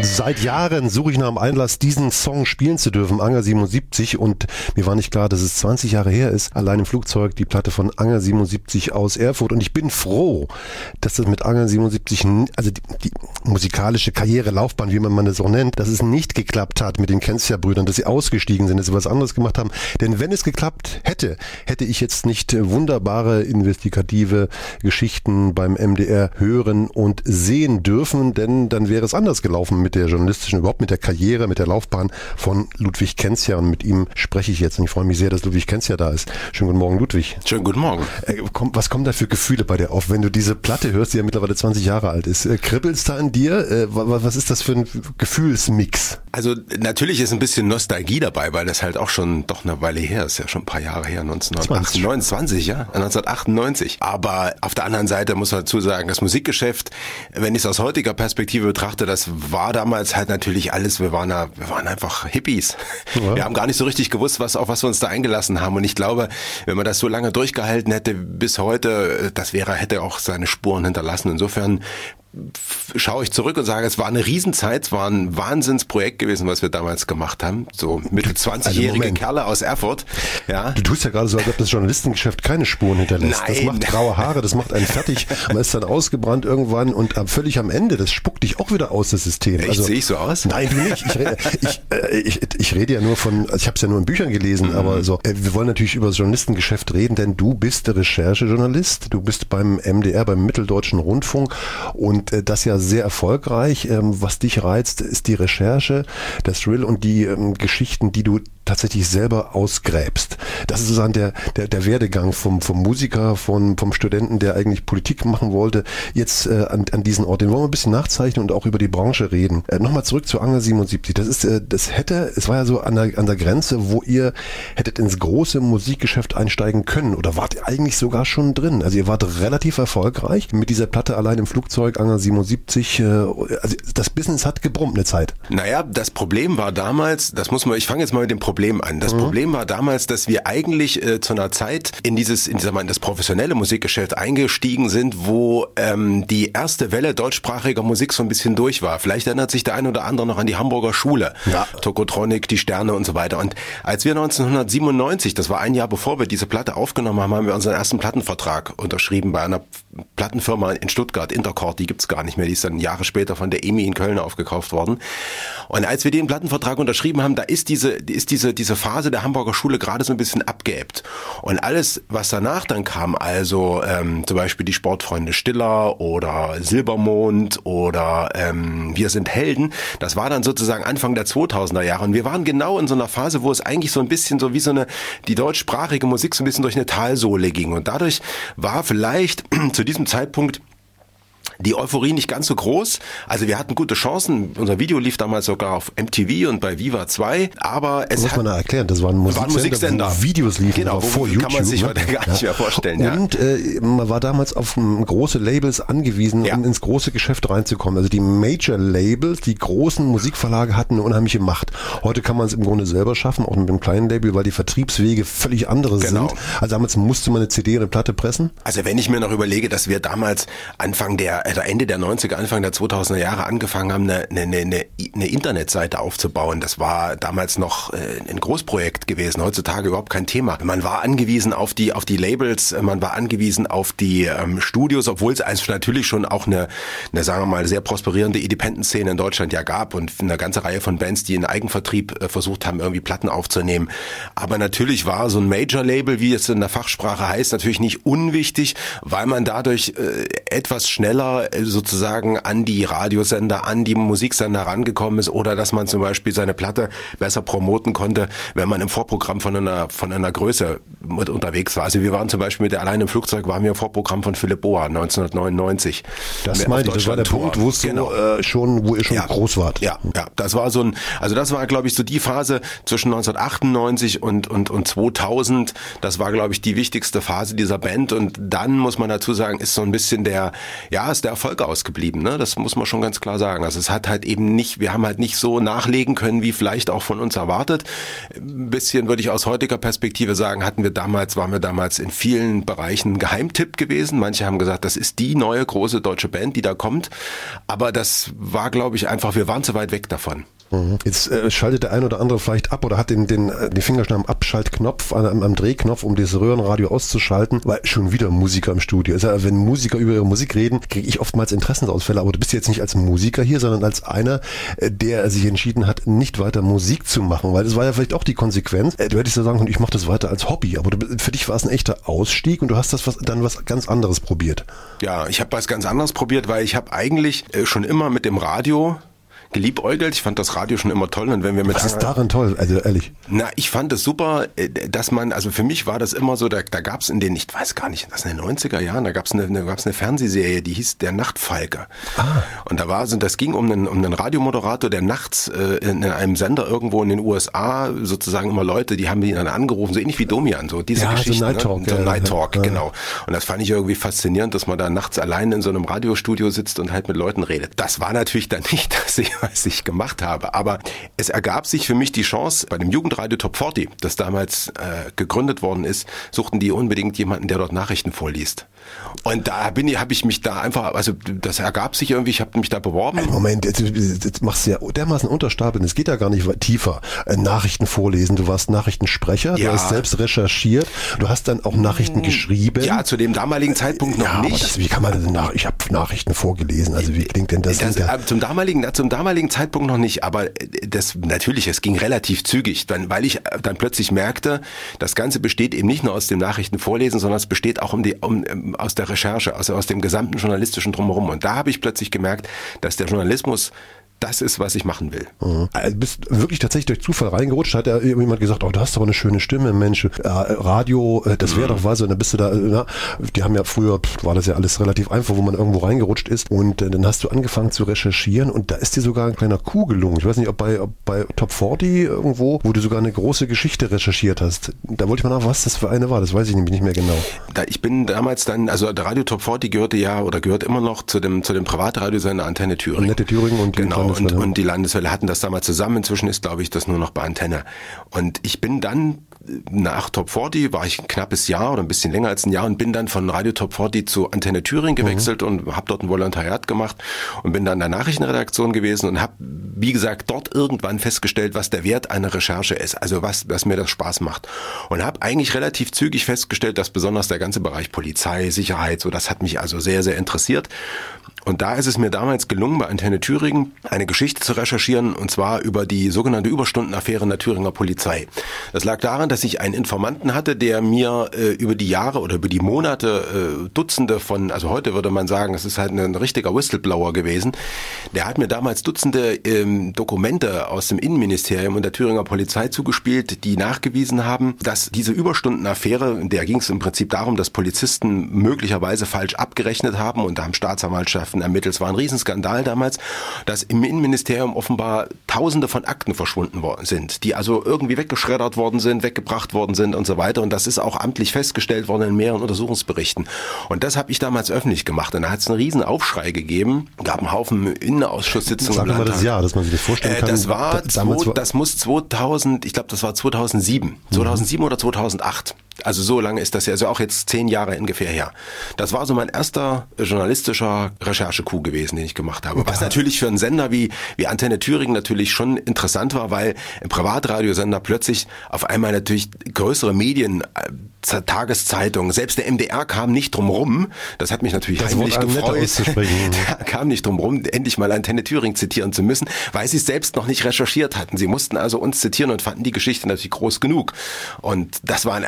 Seit Jahren suche ich nach dem Einlass, diesen Song spielen zu dürfen, Anger 77, und mir war nicht klar, dass es 20 Jahre her ist. Allein im Flugzeug die Platte von Anger 77 aus Erfurt, und ich bin froh, dass das mit Anger 77, also die musikalische Karriere, Laufbahn, wie man das auch nennt, dass es nicht geklappt hat mit den Kenzja-Brüdern, dass sie ausgestiegen sind, dass sie was anderes gemacht haben. Denn wenn es geklappt hätte, hätte ich jetzt nicht wunderbare investigative Geschichten beim MDR hören und sehen dürfen, denn dann wäre es anders gelaufen mit der journalistischen, überhaupt mit der Karriere, mit der Laufbahn von Ludwig Kenzja, und mit ihm spreche ich jetzt, und ich freue mich sehr, dass Ludwig Kenzja da ist. Schönen guten Morgen, Ludwig. Schönen guten Morgen. Was kommen da für Gefühle bei dir auf, wenn du diese Platte hörst, die ja mittlerweile 20 Jahre alt ist? Kribbelst da in dir? Was ist das für ein Gefühlsmix? Also natürlich ist ein bisschen Nostalgie dabei, weil das halt auch schon doch eine Weile her ist, ja schon ein paar Jahre her, 1998. Aber auf der anderen Seite muss man dazu sagen, das Musikgeschäft, wenn ich es aus heutiger Perspektive betrachte, das war damals halt natürlich alles, wir waren einfach Hippies. Ja. Wir haben gar nicht so richtig gewusst, auf was wir uns da eingelassen haben, und ich glaube, wenn man das so lange durchgehalten hätte bis heute, hätte auch seine Spuren hinterlassen. Insofern schaue ich zurück und sage, es war eine Riesenzeit, es war ein Wahnsinnsprojekt gewesen, was wir damals gemacht haben. So Mitte 20-jährige Kerle aus Erfurt. Ja. Du tust ja gerade so, als ob das Journalistengeschäft keine Spuren hinterlässt. Nein. Das macht graue Haare, das macht einen fertig. Man ist dann ausgebrannt irgendwann, und völlig am Ende, das spuckt dich auch wieder aus, das System. Echt, sehe ich so aus? Nein, du nicht. Ich rede ja nur von, ich habe es ja nur in Büchern gelesen, aber so, wir wollen natürlich über das Journalistengeschäft reden, denn du bist der Recherchejournalist, du bist beim MDR, beim Mitteldeutschen Rundfunk, und das ja sehr erfolgreich. Was dich reizt, ist die Recherche, das Thrill und die Geschichten, die du tatsächlich selber ausgräbst. Das ist sozusagen der Werdegang vom Musiker, vom Studenten, der eigentlich Politik machen wollte, jetzt an diesen Ort. Den wollen wir ein bisschen nachzeichnen und auch über die Branche reden. Nochmal zurück zu Anger 77. Es war ja so an der Grenze, wo ihr hättet ins große Musikgeschäft einsteigen können, oder wart ihr eigentlich sogar schon drin? Also ihr wart relativ erfolgreich mit dieser Platte allein im Flugzeug, Anger 77. Also das Business hat gebrummt eine Zeit. Naja, das Problem war damals, ich fange jetzt mal mit dem Problem an. Das Problem war damals, dass wir eigentlich zu einer Zeit in das professionelle Musikgeschäft eingestiegen sind, wo die erste Welle deutschsprachiger Musik so ein bisschen durch war. Vielleicht erinnert sich der ein oder andere noch an die Hamburger Schule. Ja. Tokotronic, die Sterne und so weiter. Und als wir 1997, das war ein Jahr bevor wir diese Platte aufgenommen haben, haben wir unseren ersten Plattenvertrag unterschrieben bei einer Plattenfirma in Stuttgart, Intercord, die gibt's gar nicht mehr, die ist dann Jahre später von der EMI in Köln aufgekauft worden. Und als wir den Plattenvertrag unterschrieben haben, da ist diese Phase der Hamburger Schule gerade so ein bisschen abgeebbt. Und alles, was danach dann kam, also zum Beispiel die Sportfreunde Stiller oder Silbermond oder Wir sind Helden, das war dann sozusagen Anfang der 2000er Jahre. Und wir waren genau in so einer Phase, wo es eigentlich so ein bisschen so wie die deutschsprachige Musik so ein bisschen durch eine Talsohle ging. Und dadurch war vielleicht zu diesem Zeitpunkt die Euphorie nicht ganz so groß. Also wir hatten gute Chancen. Unser Video lief damals sogar auf MTV und bei Viva 2. Aber es muss man da erklären, das waren Musiksender, wo Videos liefen, genau, vor YouTube. Kann man sich heute gar nicht mehr vorstellen. Und man war damals auf große Labels angewiesen, um ins große Geschäft reinzukommen. Also die Major Labels, die großen Musikverlage hatten eine unheimliche Macht. Heute kann man es im Grunde selber schaffen, auch mit einem kleinen Label, weil die Vertriebswege völlig andere sind. Also damals musste man eine CD oder eine Platte pressen. Also wenn ich mir noch überlege, dass wir damals Ende der 90er, Anfang der 2000er Jahre angefangen haben, eine Internetseite aufzubauen. Das war damals noch ein Großprojekt gewesen, heutzutage überhaupt kein Thema. Man war angewiesen auf die Labels, man war angewiesen auf die Studios, obwohl es also natürlich schon auch eine, sagen wir mal, sehr prosperierende Independent-Szene in Deutschland ja gab und eine ganze Reihe von Bands, die in Eigenvertrieb versucht haben, irgendwie Platten aufzunehmen. Aber natürlich war so ein Major-Label, wie es in der Fachsprache heißt, natürlich nicht unwichtig, weil man dadurch etwas schneller sozusagen an die Radiosender, an die Musiksender rangekommen ist, oder dass man zum Beispiel seine Platte besser promoten konnte, wenn man im Vorprogramm von einer Größe unterwegs war. Also wir waren zum Beispiel mit der Allein im Flugzeug, waren wir im Vorprogramm von Philipp Boa 1999. Das meinte ich, das war der Punkt, wo ihr schon groß wart. Ja, das war das war, glaube ich, so die Phase zwischen 1998 und 2000. Das war, glaube ich, die wichtigste Phase dieser Band, und dann muss man dazu sagen, ist so ein bisschen der der Erfolg ausgeblieben, ne? Das muss man schon ganz klar sagen. Also es hat halt eben nicht, wir haben halt nicht so nachlegen können, wie vielleicht auch von uns erwartet. Ein bisschen würde ich aus heutiger Perspektive sagen, waren wir damals in vielen Bereichen Geheimtipp gewesen. Manche haben gesagt, das ist die neue große deutsche Band, die da kommt. Aber das war, glaube ich, einfach, wir waren zu weit weg davon. Jetzt schaltet der ein oder andere vielleicht ab oder hat die Fingerschnur am Abschaltknopf, am Drehknopf, um dieses Röhrenradio auszuschalten, weil schon wieder Musiker im Studio. Also wenn Musiker über ihre Musik reden, kriege ich oftmals Interessensausfälle. Aber du bist jetzt nicht als Musiker hier, sondern als einer, der sich entschieden hat, nicht weiter Musik zu machen. Weil das war ja vielleicht auch die Konsequenz. Du hättest ja sagen können, ich mache das weiter als Hobby. Aber für dich war es ein echter Ausstieg und du hast dann was ganz anderes probiert. Ja, ich habe was ganz anderes probiert, weil ich habe eigentlich schon immer mit dem Radio geliebäugelt. Ich fand das Radio schon immer toll. Und wenn wir mit Was ist daran toll? Also ehrlich. Na, ich fand es super, dass man, also für mich war das immer so, da gab es in den, ich weiß gar nicht, das in den 90er Jahren, da gab es eine Fernsehserie, die hieß Der Nachtfalke. Und das ging um einen Radiomoderator, der nachts in einem Sender irgendwo in den USA sozusagen immer Leute, die haben ihn dann angerufen, so ähnlich wie Domian, so diese Geschichten. So Night Talk. So Night Talk, genau. Und das fand ich irgendwie faszinierend, dass man da nachts allein in so einem Radiostudio sitzt und halt mit Leuten redet. Das war natürlich dann nicht das, was ich gemacht habe. Aber es ergab sich für mich die Chance, bei dem Jugendradio Top 40, das damals gegründet worden ist, suchten die unbedingt jemanden, der dort Nachrichten vorliest. Und da habe ich mich da einfach, also das ergab sich irgendwie, ich habe mich da beworben. Moment, jetzt machst du ja dermaßen unterstapeln, es geht ja gar nicht tiefer. Nachrichten vorlesen, du warst Nachrichtensprecher, du hast selbst recherchiert, du hast dann auch Nachrichten geschrieben. Ja, zu dem damaligen Zeitpunkt noch nicht. Aber wie kann man denn ich habe Nachrichten vorgelesen, also wie klingt denn das? Zum damaligen Zeitpunkt noch nicht, aber es ging relativ zügig, weil ich dann plötzlich merkte, das Ganze besteht eben nicht nur aus dem Nachrichtenvorlesen, sondern es besteht auch aus der Recherche, also aus dem gesamten journalistischen Drumherum. Und da habe ich plötzlich gemerkt, dass der Journalismus das ist, was ich machen will. Du bist wirklich tatsächlich durch Zufall reingerutscht, hat ja jemand gesagt, du hast aber eine schöne Stimme, Mensch, Radio, das wäre doch was, und dann bist du da, die haben ja früher, war das ja alles relativ einfach, wo man irgendwo reingerutscht ist, und dann hast du angefangen zu recherchieren und da ist dir sogar ein kleiner Coup gelungen. Ich weiß nicht, ob bei Top 40 irgendwo, wo du sogar eine große Geschichte recherchiert hast. Da wollte ich mal nach, was das für eine war, das weiß ich nämlich nicht mehr genau. Ich bin damals dann, also der Radio Top 40 gehört immer noch zu dem Privatradiosender Antenne Thüringen. Antenne Thüringen und genau. Und die Landeswelle hatten das damals zusammen. Inzwischen ist, glaube ich, das nur noch bei Antenne. Und ich bin dann nach Top 40, war ich ein knappes Jahr oder ein bisschen länger als ein Jahr und bin dann von Radio Top 40 zu Antenne Thüringen gewechselt und habe dort ein Volontariat gemacht und bin dann in der Nachrichtenredaktion gewesen und habe, wie gesagt, dort irgendwann festgestellt, was der Wert einer Recherche ist, also was mir das Spaß macht. Und habe eigentlich relativ zügig festgestellt, dass besonders der ganze Bereich Polizei, Sicherheit, so das hat mich also sehr, sehr interessiert. Und da ist es mir damals gelungen, bei Antenne Thüringen eine Geschichte zu recherchieren, und zwar über die sogenannte Überstundenaffäre in der Thüringer Polizei. Das lag daran, dass ich einen Informanten hatte, der mir über die Jahre oder über die Monate Dutzende von, also heute würde man sagen, es ist halt ein richtiger Whistleblower gewesen, der hat mir damals Dutzende Dokumente aus dem Innenministerium und der Thüringer Polizei zugespielt, die nachgewiesen haben, dass diese Überstundenaffäre, in der ging es im Prinzip darum, dass Polizisten möglicherweise falsch abgerechnet haben, und da haben Staatsanwaltschaften ermittelt. Es war ein Riesenskandal damals, dass im Innenministerium offenbar Tausende von Akten verschwunden worden sind, die also irgendwie weggeschreddert worden sind, weggebracht worden sind und so weiter. Und das ist auch amtlich festgestellt worden in mehreren Untersuchungsberichten. Und das habe ich damals öffentlich gemacht. Und da hat es einen riesen Aufschrei gegeben. Gab einen Haufen Innenausschusssitzungen. Sagen wir mal das Jahr, dass man sich das vorstellen kann. Das muss 2000, ich glaube, das war 2007. 2007 oder 2008. Also so lange ist das ja, also auch jetzt 10 Jahre ungefähr her. Das war so mein erster journalistischer Recherche-Coup gewesen, den ich gemacht habe. Was natürlich für einen Sender wie Antenne Thüringen natürlich schon interessant war, weil ein Privatradiosender plötzlich auf einmal natürlich größere Medien, Tageszeitungen, selbst der MDR kam nicht drum rum. Das hat mich natürlich heimlich gefreut. Der kam nicht drum rum, endlich mal Antenne Thüringen zitieren zu müssen, weil sie es selbst noch nicht recherchiert hatten. Sie mussten also uns zitieren und fanden die Geschichte natürlich groß genug. Und das war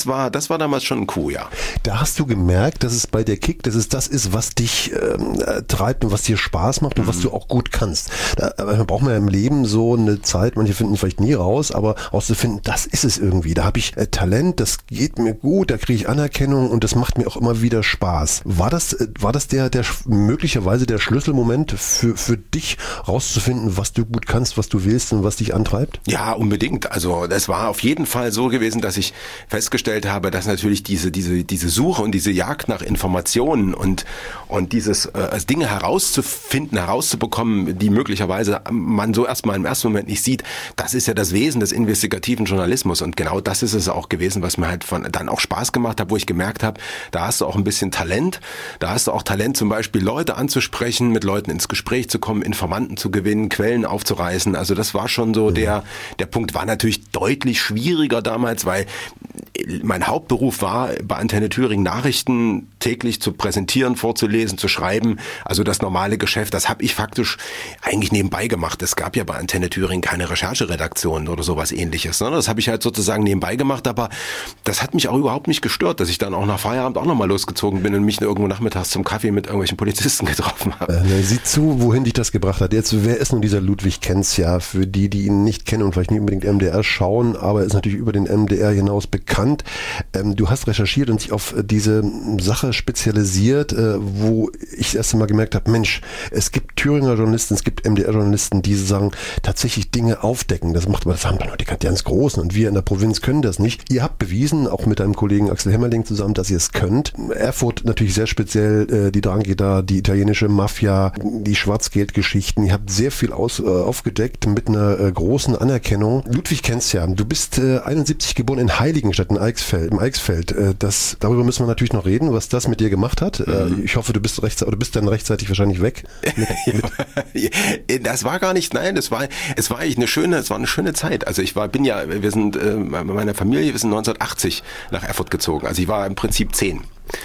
damals schon ein Coup, ja. Da hast du gemerkt, dass es bei der Kick, das ist, was dich treibt und was dir Spaß macht und was du auch gut kannst. Da braucht man ja im Leben so eine Zeit, manche finden vielleicht nie raus, aber auszufinden, das ist es irgendwie. Da habe ich Talent, das geht mir gut, da kriege ich Anerkennung und das macht mir auch immer wieder Spaß. War das der möglicherweise der Schlüsselmoment für dich rauszufinden, was du gut kannst, was du willst und was dich antreibt? Ja, unbedingt. Also das war auf jeden Fall so gewesen, dass ich festgestellt festgestellt habe, dass natürlich diese Suche und diese Jagd nach Informationen und dieses Dinge herauszubekommen, die möglicherweise man so erstmal im ersten Moment nicht sieht, das ist ja das Wesen des investigativen Journalismus. Und genau das ist es auch gewesen, was mir halt dann auch Spaß gemacht hat, wo ich gemerkt habe, da hast du auch ein bisschen Talent. Da hast du auch Talent, zum Beispiel Leute anzusprechen, mit Leuten ins Gespräch zu kommen, Informanten zu gewinnen, Quellen aufzureißen. Also das war schon so der Punkt. War natürlich deutlich schwieriger damals, weil mein Hauptberuf war, bei Antenne Thüringen Nachrichten täglich zu präsentieren, vorzulesen, zu schreiben. Also das normale Geschäft, das habe ich faktisch eigentlich nebenbei gemacht. Es gab ja bei Antenne Thüringen keine Rechercheredaktion oder sowas Ähnliches. Ne? Das habe ich halt sozusagen nebenbei gemacht, aber das hat mich auch überhaupt nicht gestört, dass ich dann auch nach Feierabend auch nochmal losgezogen bin und mich irgendwo nachmittags zum Kaffee mit irgendwelchen Polizisten getroffen habe. Sieh zu, wohin dich das gebracht hat. Jetzt, wer ist nun dieser Ludwig Kentz? Ja, für die ihn nicht kennen und vielleicht nicht unbedingt MDR schauen, aber er ist natürlich über den MDR hinaus bekannt. Du hast recherchiert und dich auf diese Sache spezialisiert, wo ich das erste Mal gemerkt habe, Mensch, es gibt Thüringer Journalisten, es gibt MDR-Journalisten, die sagen, tatsächlich Dinge aufdecken. Das haben dann nur die ganz Großen und wir in der Provinz können das nicht. Ihr habt bewiesen, auch mit deinem Kollegen Axel Hemmerling zusammen, dass ihr es könnt. Erfurt natürlich sehr speziell, die Drangheta, die italienische Mafia, die Schwarzgeldgeschichten. Ihr habt sehr viel aufgedeckt mit einer großen Anerkennung. Ludwig Kentz, ja, du bist 71 geboren in Heiligenstadt im Eichsfeld. Darüber müssen wir natürlich noch reden, was das mit dir gemacht hat. Ich hoffe, du bist dann rechtzeitig wahrscheinlich weg. Das war gar nicht, nein, es war eigentlich eine schöne Zeit. Also wir sind 1980 nach Erfurt gezogen. Also ich war im Prinzip 10.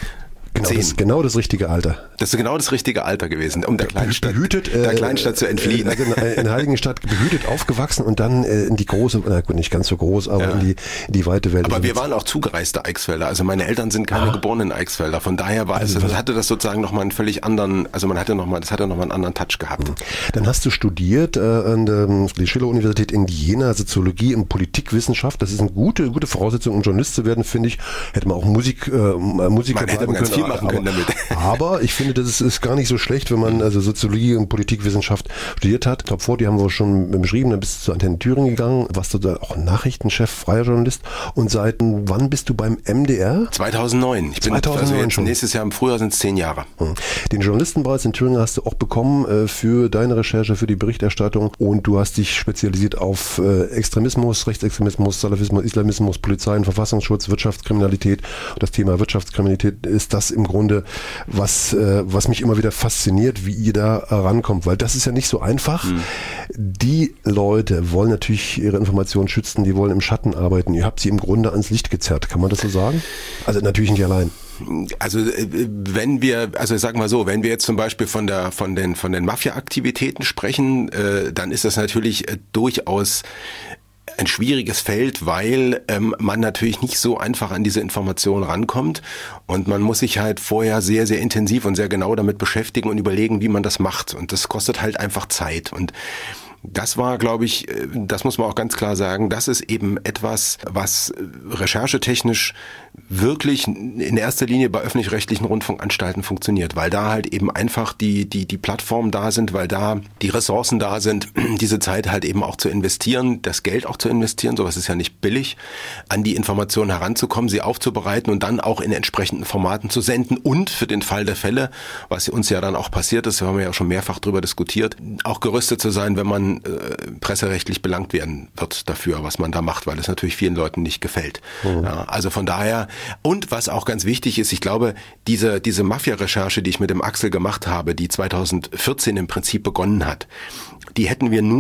Genau das richtige Alter. Das ist genau das richtige Alter gewesen, um der Kleinstadt zu entfliehen. In Heiligenstadt behütet aufgewachsen und dann in die große, nicht ganz so groß, aber in die weite Welt. Aber wir waren auch zugereiste Eichsfelder. Also meine Eltern sind keine geborenen Eichsfelder. Von daher hatte das sozusagen nochmal einen völlig anderen, das hatte nochmal einen anderen Touch gehabt. Dann hast du studiert an der Schiller-Universität in Jena, Soziologie und Politikwissenschaft. Das ist eine gute Voraussetzung, um Journalist zu werden, finde ich. Hätte man auch Musiker bleiben können. Machen können damit. Aber ich finde, das ist gar nicht so schlecht, wenn man also Soziologie und Politikwissenschaft studiert hat. Top 4, die haben wir schon beschrieben, dann bist du zur Antenne Thüringen gegangen, warst du da auch Nachrichtenchef, freier Journalist und seit wann bist du beim MDR? 2009. Ich bin 2009 schon. Nächstes Jahr im Frühjahr sind es 10 Jahre. Den Journalistenpreis in Thüringen hast du auch bekommen für deine Recherche, für die Berichterstattung und du hast dich spezialisiert auf Extremismus, Rechtsextremismus, Salafismus, Islamismus, Polizei und Verfassungsschutz, Wirtschaftskriminalität. Und das Thema Wirtschaftskriminalität ist das im Grunde, was mich immer wieder fasziniert, wie ihr da rankommt, weil das ist ja nicht so einfach. Die Leute wollen natürlich ihre Informationen schützen, die wollen im Schatten arbeiten. Ihr habt sie im Grunde ans Licht gezerrt, kann man das so sagen? Also natürlich nicht allein. Also wenn wir jetzt zum Beispiel von den Mafia-Aktivitäten sprechen, dann ist das natürlich durchaus ein schwieriges Feld, weil man natürlich nicht so einfach an diese Informationen rankommt und man muss sich halt vorher sehr, sehr intensiv und sehr genau damit beschäftigen und überlegen, wie man das macht und das kostet halt einfach Zeit und das war, glaube ich, das muss man auch ganz klar sagen, das ist eben etwas, was recherchetechnisch wirklich in erster Linie bei öffentlich-rechtlichen Rundfunkanstalten funktioniert, weil da halt eben einfach die Plattformen da sind, weil da die Ressourcen da sind, diese Zeit halt eben auch zu investieren, das Geld auch zu investieren, sowas ist ja nicht billig, an die Informationen heranzukommen, sie aufzubereiten und dann auch in entsprechenden Formaten zu senden und für den Fall der Fälle, was uns ja dann auch passiert ist, da haben wir ja schon mehrfach drüber diskutiert, auch gerüstet zu sein, wenn man presserechtlich belangt werden wird dafür, was man da macht, weil es natürlich vielen Leuten nicht gefällt. Ja, also von daher, und was auch ganz wichtig ist, ich glaube, diese Mafia-Recherche, die ich mit dem Axel gemacht habe, die 2014 im Prinzip begonnen hat, die konnten wir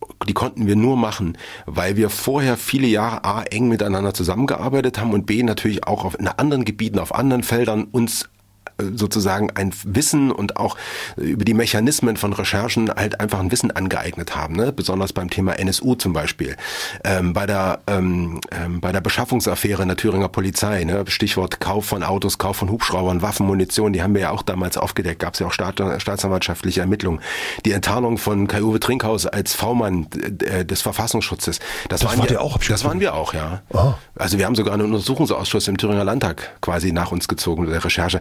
nur machen, weil wir vorher viele Jahre A, eng miteinander zusammengearbeitet haben und B, natürlich auch in anderen Gebieten, auf anderen Feldern uns sozusagen ein Wissen und auch über die Mechanismen von Recherchen halt einfach ein Wissen angeeignet haben, ne? Besonders beim Thema NSU zum Beispiel, bei der Beschaffungsaffäre in der Thüringer Polizei, ne? Stichwort Kauf von Autos, Kauf von Hubschraubern, Waffen, Munition, die haben wir ja auch damals aufgedeckt, gab es ja auch staatsanwaltschaftliche Ermittlungen, die Enttarnung von Kai-Uwe Trinkhaus als V-Mann des Verfassungsschutzes, das waren wir auch, ja. Oh. Also wir haben sogar einen Untersuchungsausschuss im Thüringer Landtag quasi nach uns gezogen mit der Recherche. Also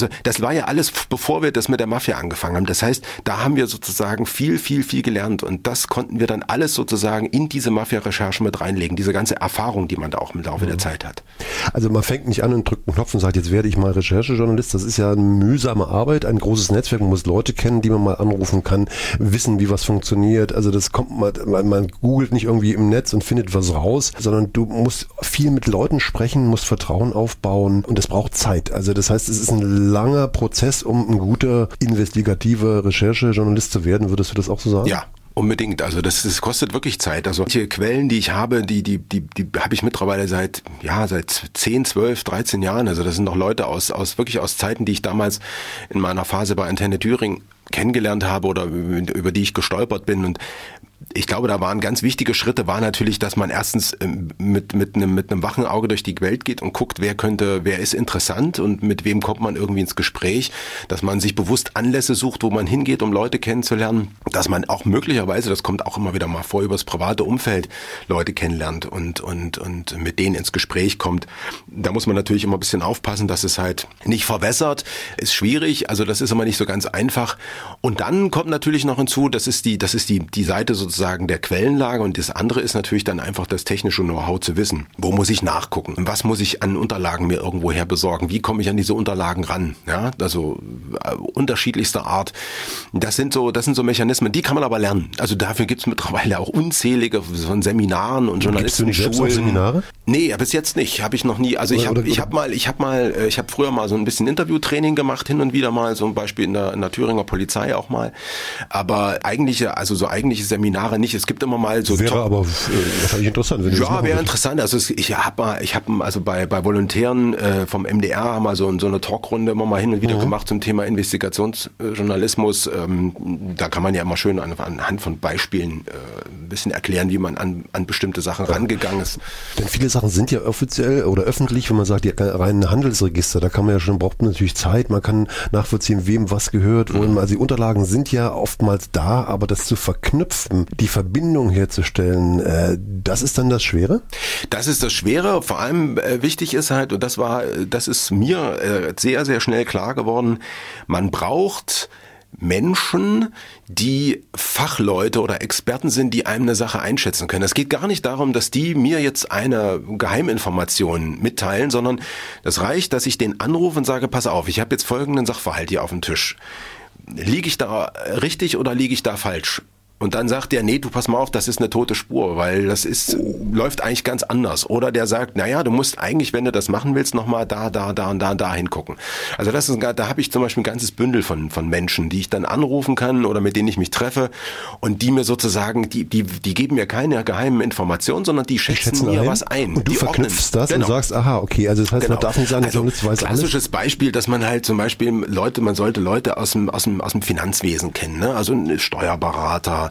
das war ja alles, bevor wir das mit der Mafia angefangen haben. Das heißt, da haben wir sozusagen viel gelernt und das konnten wir dann alles sozusagen in diese Mafia-Recherche mit reinlegen, diese ganze Erfahrung, die man da auch im Laufe der Zeit hat. Also man fängt nicht an und drückt einen Knopf und sagt, jetzt werde ich mal Recherchejournalist. Das ist ja eine mühsame Arbeit, ein großes Netzwerk. Man muss Leute kennen, die man mal anrufen kann, wissen, wie was funktioniert. Also das kommt man googelt nicht irgendwie im Netz und findet was raus, sondern du musst viel mit Leuten sprechen, musst Vertrauen aufbauen und das braucht Zeit. Also das heißt, es ist ein langer Prozess, um ein guter investigativer Recherchejournalist zu werden. Würdest du das auch so sagen? Ja. Unbedingt, also das kostet wirklich Zeit. Also die Quellen, die ich habe, die habe ich mittlerweile seit 10, 12, 13 Jahren. Also das sind noch Leute aus Zeiten, die ich damals in meiner Phase bei Antenne Thüringen kennengelernt habe oder über die ich gestolpert bin. Und ich glaube, da waren ganz wichtige Schritte, war natürlich, dass man erstens mit einem wachen Auge durch die Welt geht und guckt, wer ist interessant und mit wem kommt man irgendwie ins Gespräch, dass man sich bewusst Anlässe sucht, wo man hingeht, um Leute kennenzulernen, dass man auch möglicherweise, das kommt auch immer wieder mal vor, übers private Umfeld Leute kennenlernt und mit denen ins Gespräch kommt. Da muss man natürlich immer ein bisschen aufpassen, dass es halt nicht verwässert, ist schwierig, also das ist immer nicht so ganz einfach. Und dann kommt natürlich noch hinzu, das ist die Seite sozusagen der Quellenlage und das andere ist natürlich dann einfach das technische Know-how zu wissen. Wo muss ich nachgucken? Was muss ich an Unterlagen mir irgendwoher besorgen? Wie komme ich an diese Unterlagen ran? Ja, also unterschiedlichster Art. Das sind so Mechanismen, die kann man aber lernen. Also dafür gibt es mittlerweile auch unzählige von Seminaren und Journalistenschulen. Gibst du nicht selbst auch Seminare? Nee, bis jetzt nicht. Habe ich noch nie. Also ich habe früher mal so ein bisschen Interviewtraining gemacht, hin und wieder mal, so ein Beispiel in der Thüringer Polizei auch mal. Aber eigentliche Seminare nicht. Es gibt immer mal so. Wäre aber wahrscheinlich interessant, wenn du das machen wäre würdest. Interessant. Also ich habe bei Volontären vom MDR haben wir so eine Talkrunde immer mal hin und wieder gemacht zum Thema Investigationsjournalismus. Da kann man ja immer schön anhand von Beispielen ein bisschen erklären, wie man an bestimmte Sachen rangegangen ist. Denn viele Sachen sind ja offiziell oder öffentlich, wenn man sagt, die reinen Handelsregister, da braucht man natürlich Zeit, man kann nachvollziehen, wem was gehört, wohin. Also die Unterlagen sind ja oftmals da, aber das zu verknüpfen, die Verbindung herzustellen, das ist dann das Schwere? Das ist das Schwere. Vor allem wichtig ist halt, und das ist mir sehr, sehr schnell klar geworden, man braucht Menschen, die Fachleute oder Experten sind, die einem eine Sache einschätzen können. Es geht gar nicht darum, dass die mir jetzt eine Geheiminformation mitteilen, sondern das reicht, dass ich den anrufe und sage, pass auf, ich habe jetzt folgenden Sachverhalt hier auf dem Tisch. Liege ich da richtig oder liege ich da falsch? Und dann sagt der, nee, du pass mal auf, das ist eine tote Spur, weil läuft eigentlich ganz anders. Oder der sagt, naja, du musst eigentlich, wenn du das machen willst, nochmal da hingucken. Also da habe ich zum Beispiel ein ganzes Bündel von Menschen, die ich dann anrufen kann oder mit denen ich mich treffe und die mir sozusagen, die geben mir keine geheimen Informationen, sondern die schätzen mir was ein. Und du verknüpfst das und sagst, aha, okay, also das heißt, man darf nicht sagen, also klassisches Beispiel, dass man halt zum Beispiel man sollte Leute aus dem Finanzwesen kennen, ne? Also ein Steuerberater,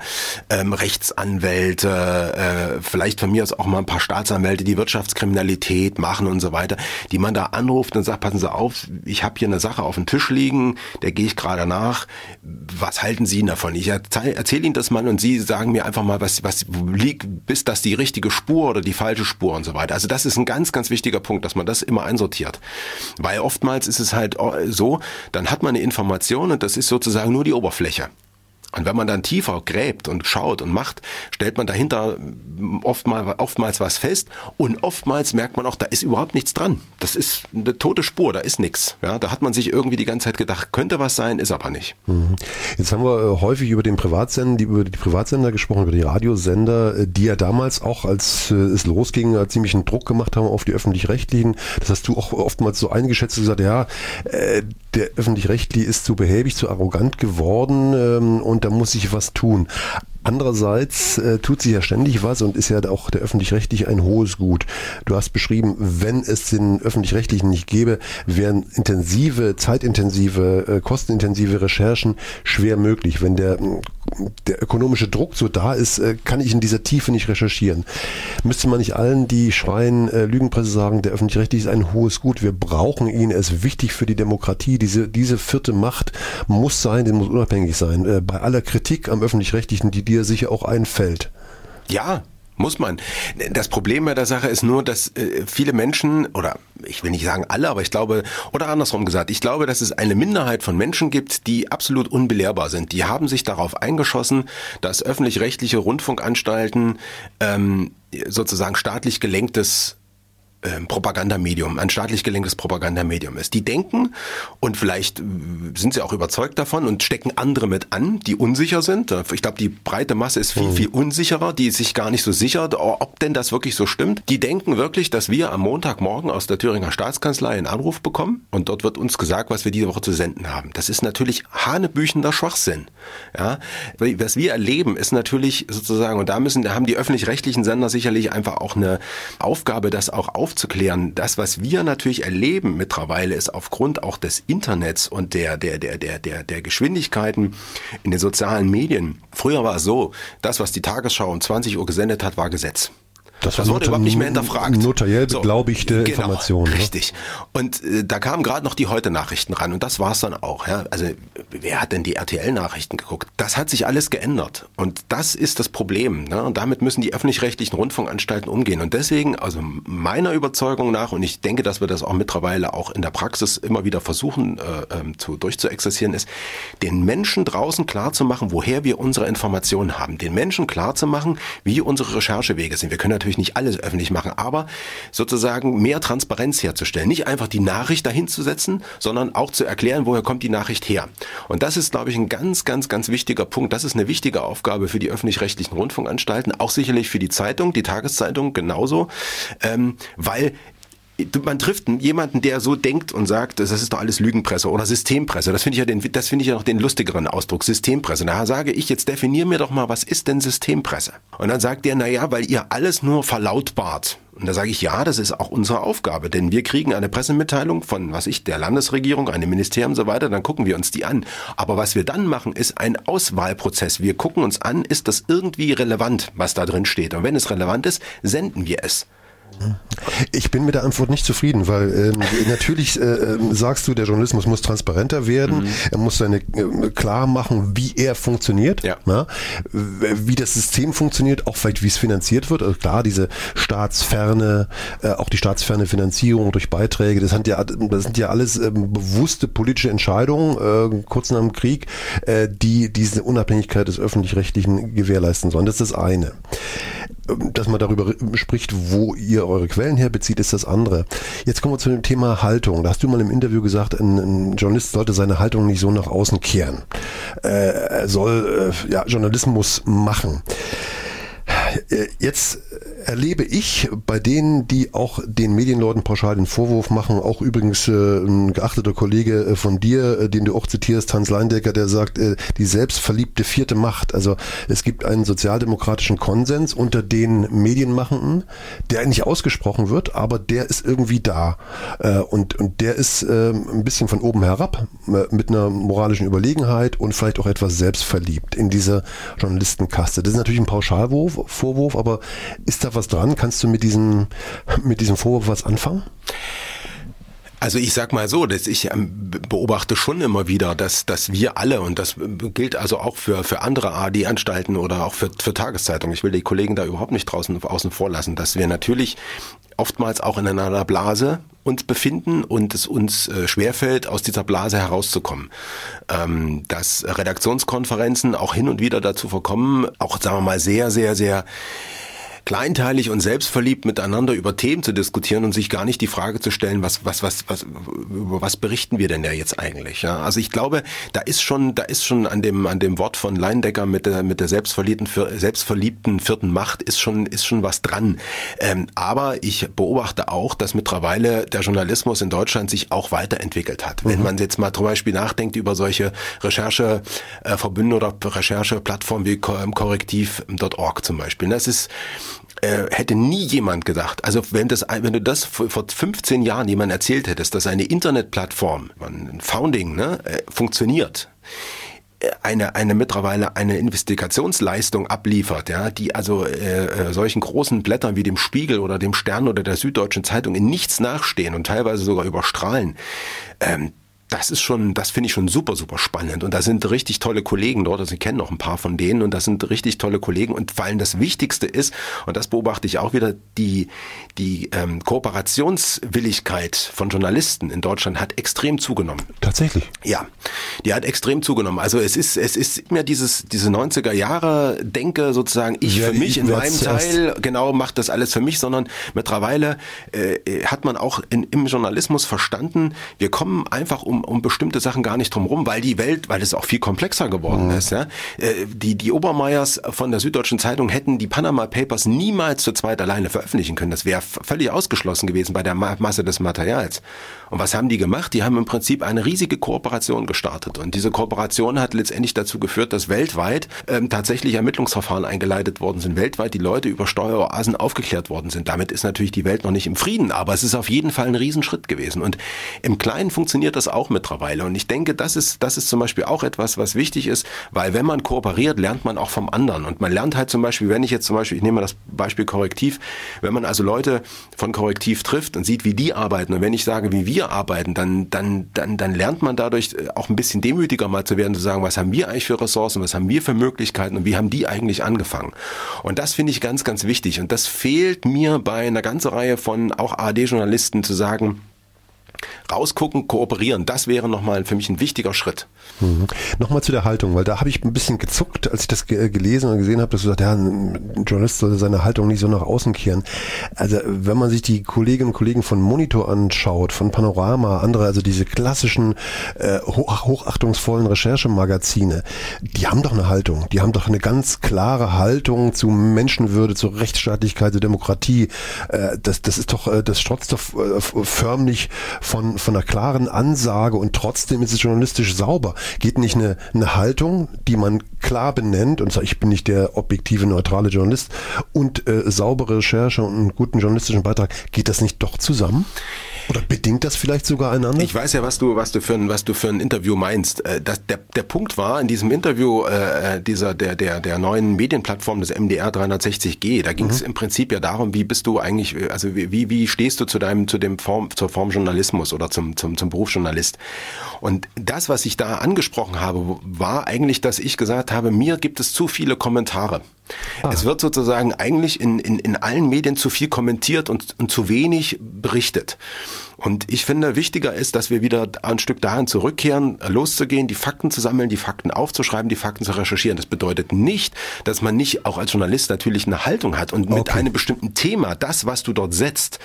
Rechtsanwälte, vielleicht von mir aus auch mal ein paar Staatsanwälte, die Wirtschaftskriminalität machen und so weiter, die man da anruft und sagt, passen Sie auf, ich habe hier eine Sache auf dem Tisch liegen, der gehe ich gerade nach, was halten Sie davon? Ich erzähle Ihnen das mal und Sie sagen mir einfach mal, was liegt, ist das die richtige Spur oder die falsche Spur und so weiter. Also das ist ein ganz, ganz wichtiger Punkt, dass man das immer einsortiert. Weil oftmals ist es halt so, dann hat man eine Information und das ist sozusagen nur die Oberfläche. Und wenn man dann tiefer gräbt und schaut und macht, stellt man dahinter oftmals was fest und oftmals merkt man auch, da ist überhaupt nichts dran. Das ist eine tote Spur, da ist nichts. Ja, da hat man sich irgendwie die ganze Zeit gedacht, könnte was sein, ist aber nicht. Jetzt haben wir häufig über die Privatsender gesprochen, über die Radiosender, die ja damals auch, als es losging, ziemlich einen Druck gemacht haben auf die Öffentlich-Rechtlichen. Das hast du auch oftmals so eingeschätzt und gesagt, ja, der Öffentlich-Rechtliche ist zu behäbig, zu arrogant geworden und da muss sich was tun. Andererseits tut sich ja ständig was und ist ja auch der Öffentlich-Rechtliche ein hohes Gut. Du hast beschrieben, wenn es den Öffentlich-Rechtlichen nicht gäbe, wären zeitintensive, kostenintensive Recherchen schwer möglich. Wenn der ökonomische Druck so da ist, kann ich in dieser Tiefe nicht recherchieren. Müsste man nicht allen, die schreien, Lügenpresse sagen, der Öffentlich-Rechtliche ist ein hohes Gut, wir brauchen ihn, er ist wichtig für die Demokratie, diese vierte Macht muss sein, die muss unabhängig sein. Bei aller Kritik am Öffentlich-Rechtlichen, die dir sicher auch einfällt. Ja, Muss man. Das Problem bei der Sache ist nur, dass viele Menschen, oder ich will nicht sagen alle, aber ich glaube, oder andersrum gesagt, ich glaube, dass es eine Minderheit von Menschen gibt, die absolut unbelehrbar sind. Die haben sich darauf eingeschossen, dass öffentlich-rechtliche Rundfunkanstalten sozusagen staatlich gelenktes Propagandamedium, ein staatlich gelenktes Propagandamedium ist. Die denken, und vielleicht sind sie auch überzeugt davon und stecken andere mit an, die unsicher sind. Ich glaube, die breite Masse ist viel, viel unsicherer, die ist sich gar nicht so sicher, ob denn das wirklich so stimmt. Die denken wirklich, dass wir am Montagmorgen aus der Thüringer Staatskanzlei einen Anruf bekommen und dort wird uns gesagt, was wir diese Woche zu senden haben. Das ist natürlich hanebüchender Schwachsinn. Ja, was wir erleben, ist natürlich sozusagen, und da haben die öffentlich-rechtlichen Sender sicherlich einfach auch eine Aufgabe, das auch aufzuklären. Das, was wir natürlich erleben mittlerweile, ist aufgrund auch des Internets und der Geschwindigkeiten in den sozialen Medien. Früher war es so, das, was die Tagesschau um 20 Uhr gesendet hat, war Gesetz. Das wurde überhaupt nicht mehr hinterfragt. Notariell beglaubigte Informationen. Richtig. Und da kamen gerade noch die Heute-Nachrichten ran und das war's dann auch. Ja? Also wer hat denn die RTL-Nachrichten geguckt? Das hat sich alles geändert und das ist das Problem. Ne? Und damit müssen die öffentlich-rechtlichen Rundfunkanstalten umgehen. Und deswegen, also meiner Überzeugung nach, und ich denke, dass wir das auch mittlerweile auch in der Praxis immer wieder versuchen durchzuexerzieren, ist, den Menschen draußen klarzumachen, woher wir unsere Informationen haben. Den Menschen klarzumachen, wie unsere Recherchewege sind. Wir können natürlich nicht alles öffentlich machen, aber sozusagen mehr Transparenz herzustellen. Nicht einfach die Nachricht dahin zu setzen, sondern auch zu erklären, woher kommt die Nachricht her. Und das ist, glaube ich, ein ganz, ganz, ganz wichtiger Punkt. Das ist eine wichtige Aufgabe für die öffentlich-rechtlichen Rundfunkanstalten, auch sicherlich für die Zeitung, die Tageszeitung genauso, weil man trifft jemanden, der so denkt und sagt, das ist doch alles Lügenpresse oder Systempresse. Das finde ich ja noch den lustigeren Ausdruck, Systempresse. Da sage ich, jetzt definier mir doch mal, was ist denn Systempresse? Und dann sagt der, naja, weil ihr alles nur verlautbart. Und da sage ich, ja, das ist auch unsere Aufgabe, denn wir kriegen eine Pressemitteilung von, der Landesregierung, einem Ministerium und so weiter, dann gucken wir uns die an. Aber was wir dann machen, ist ein Auswahlprozess. Wir gucken uns an, ist das irgendwie relevant, was da drin steht? Und wenn es relevant ist, senden wir es. Ich bin mit der Antwort nicht zufrieden, weil natürlich sagst du, der Journalismus muss transparenter werden, er muss klar machen, wie er funktioniert, wie das System funktioniert, auch vielleicht wie es finanziert wird. Also klar, diese staatsferne, auch die staatsferne Finanzierung durch Beiträge, das sind ja alles bewusste politische Entscheidungen, kurz nach dem Krieg, die diese Unabhängigkeit des Öffentlich-Rechtlichen gewährleisten sollen. Das ist das eine. Dass man darüber spricht, wo ihr eure Quellen herbezieht, ist das andere. Jetzt kommen wir zu dem Thema Haltung. Da hast du mal im Interview gesagt, ein Journalist sollte seine Haltung nicht so nach außen kehren. Er soll Journalismus machen. Jetzt erlebe ich bei denen, die auch den Medienleuten pauschal den Vorwurf machen, auch übrigens ein geachteter Kollege von dir, den du auch zitierst, Hans Leindecker, der sagt, die selbstverliebte vierte Macht. Also es gibt einen sozialdemokratischen Konsens unter den Medienmachenden, der nicht ausgesprochen wird, aber der ist irgendwie da. Und der ist ein bisschen von oben herab, mit einer moralischen Überlegenheit und vielleicht auch etwas selbstverliebt in diese Journalistenkaste. Das ist natürlich ein Pauschalvorwurf, aber ist da was dran? Kannst du mit diesem Vorwurf was anfangen? Also ich sag mal so, dass ich beobachte schon immer wieder, dass wir alle, und das gilt also auch für andere ARD-Anstalten oder auch für Tageszeitungen, ich will die Kollegen da überhaupt nicht außen vor lassen, dass wir natürlich oftmals auch in einer Blase uns befinden und es uns schwerfällt, aus dieser Blase herauszukommen. Dass Redaktionskonferenzen auch hin und wieder dazu verkommen, auch sagen wir mal sehr, sehr, sehr kleinteilig und selbstverliebt miteinander über Themen zu diskutieren und sich gar nicht die Frage zu stellen, über was berichten wir denn da jetzt eigentlich? Ja, also ich glaube, da ist schon an dem Wort von Leindecker mit der selbstverliebten vierten Macht ist schon was dran. Aber ich beobachte auch, dass mittlerweile der Journalismus in Deutschland sich auch weiterentwickelt hat. Wenn man jetzt mal zum Beispiel nachdenkt über solche Rechercheverbünde oder Rechercheplattformen wie korrektiv.org zum Beispiel. Das ist hätte nie jemand gedacht. Also wenn du das vor 15 Jahren jemand erzählt hättest, dass eine Internetplattform, ein Founding, funktioniert, eine mittlerweile eine Investigationsleistung abliefert, ja, die also solchen großen Blättern wie dem Spiegel oder dem Stern oder der Süddeutschen Zeitung in nichts nachstehen und teilweise sogar überstrahlen. das finde ich schon super, super spannend. Und da sind richtig tolle Kollegen dort. Also ich kenne noch ein paar von denen und das sind richtig tolle Kollegen. Und vor allem das Wichtigste ist, und das beobachte ich auch wieder, die Kooperationswilligkeit von Journalisten in Deutschland hat extrem zugenommen. Tatsächlich? Ja, die hat extrem zugenommen. Also es ist mir diese 90er Jahre Denke sozusagen, ich für mich in meinem Teil, genau, macht das alles für mich, sondern mittlerweile hat man auch im Journalismus verstanden, wir kommen einfach um bestimmte Sachen gar nicht drum rum, weil es auch viel komplexer geworden ist. Ja? Die Obermeiers von der Süddeutschen Zeitung hätten die Panama Papers niemals zu zweit alleine veröffentlichen können. Das wäre völlig ausgeschlossen gewesen bei der Masse des Materials. Und was haben die gemacht? Die haben im Prinzip eine riesige Kooperation gestartet. Und diese Kooperation hat letztendlich dazu geführt, dass weltweit tatsächlich Ermittlungsverfahren eingeleitet worden sind. Weltweit die Leute über Steueroasen aufgeklärt worden sind. Damit ist natürlich die Welt noch nicht im Frieden, aber es ist auf jeden Fall ein Riesenschritt gewesen. Und im Kleinen funktioniert das auch mittlerweile. Und ich denke, das ist zum Beispiel auch etwas, was wichtig ist, weil wenn man kooperiert, lernt man auch vom anderen. Und man lernt halt zum Beispiel, ich nehme mal das Beispiel Korrektiv, wenn man also Leute von Korrektiv trifft und sieht, wie die arbeiten, und wenn ich sage, wie wir arbeiten, dann lernt man dadurch auch ein bisschen demütiger mal zu werden, zu sagen, was haben wir eigentlich für Ressourcen, was haben wir für Möglichkeiten und wie haben die eigentlich angefangen. Und das finde ich ganz, ganz wichtig. Und das fehlt mir bei einer ganzen Reihe von auch ARD-Journalisten zu sagen, rausgucken, kooperieren, das wäre nochmal für mich ein wichtiger Schritt. Nochmal zu der Haltung, weil da habe ich ein bisschen gezuckt, als ich das gelesen und gesehen habe, dass du sagst, ja, ein Journalist sollte seine Haltung nicht so nach außen kehren. Also wenn man sich die Kolleginnen und Kollegen von Monitor anschaut, von Panorama, andere, also diese klassischen hochachtungsvollen Recherchemagazine, die haben doch eine Haltung, die haben doch eine ganz klare Haltung zu Menschenwürde, zu Rechtsstaatlichkeit, zu Demokratie. Das strotzt doch förmlich von einer klaren Ansage und trotzdem ist es journalistisch sauber. Geht nicht eine Haltung, die man klar benennt und sagt, ich bin nicht der objektive, neutrale Journalist und saubere Recherche und einen guten journalistischen Beitrag, geht das nicht doch zusammen? Oder bedingt das vielleicht sogar einander? Ich weiß ja, was du für ein Interview meinst. Der Punkt war in diesem Interview der neuen Medienplattform des MDR 360G, da ging es im Prinzip ja darum, wie bist du eigentlich, also wie stehst du zur Form Journalismus oder zum Beruf Journalist? Und das, was ich da angesprochen habe, war eigentlich, dass ich gesagt habe, mir gibt es zu viele Kommentare. Es wird sozusagen eigentlich in allen Medien zu viel kommentiert und zu wenig berichtet. Und ich finde, wichtiger ist, dass wir wieder ein Stück dahin zurückkehren, loszugehen, die Fakten zu sammeln, die Fakten aufzuschreiben, die Fakten zu recherchieren. Das bedeutet nicht, dass man nicht auch als Journalist natürlich eine Haltung hat und mit einem bestimmten Thema, das, was du dort setzt,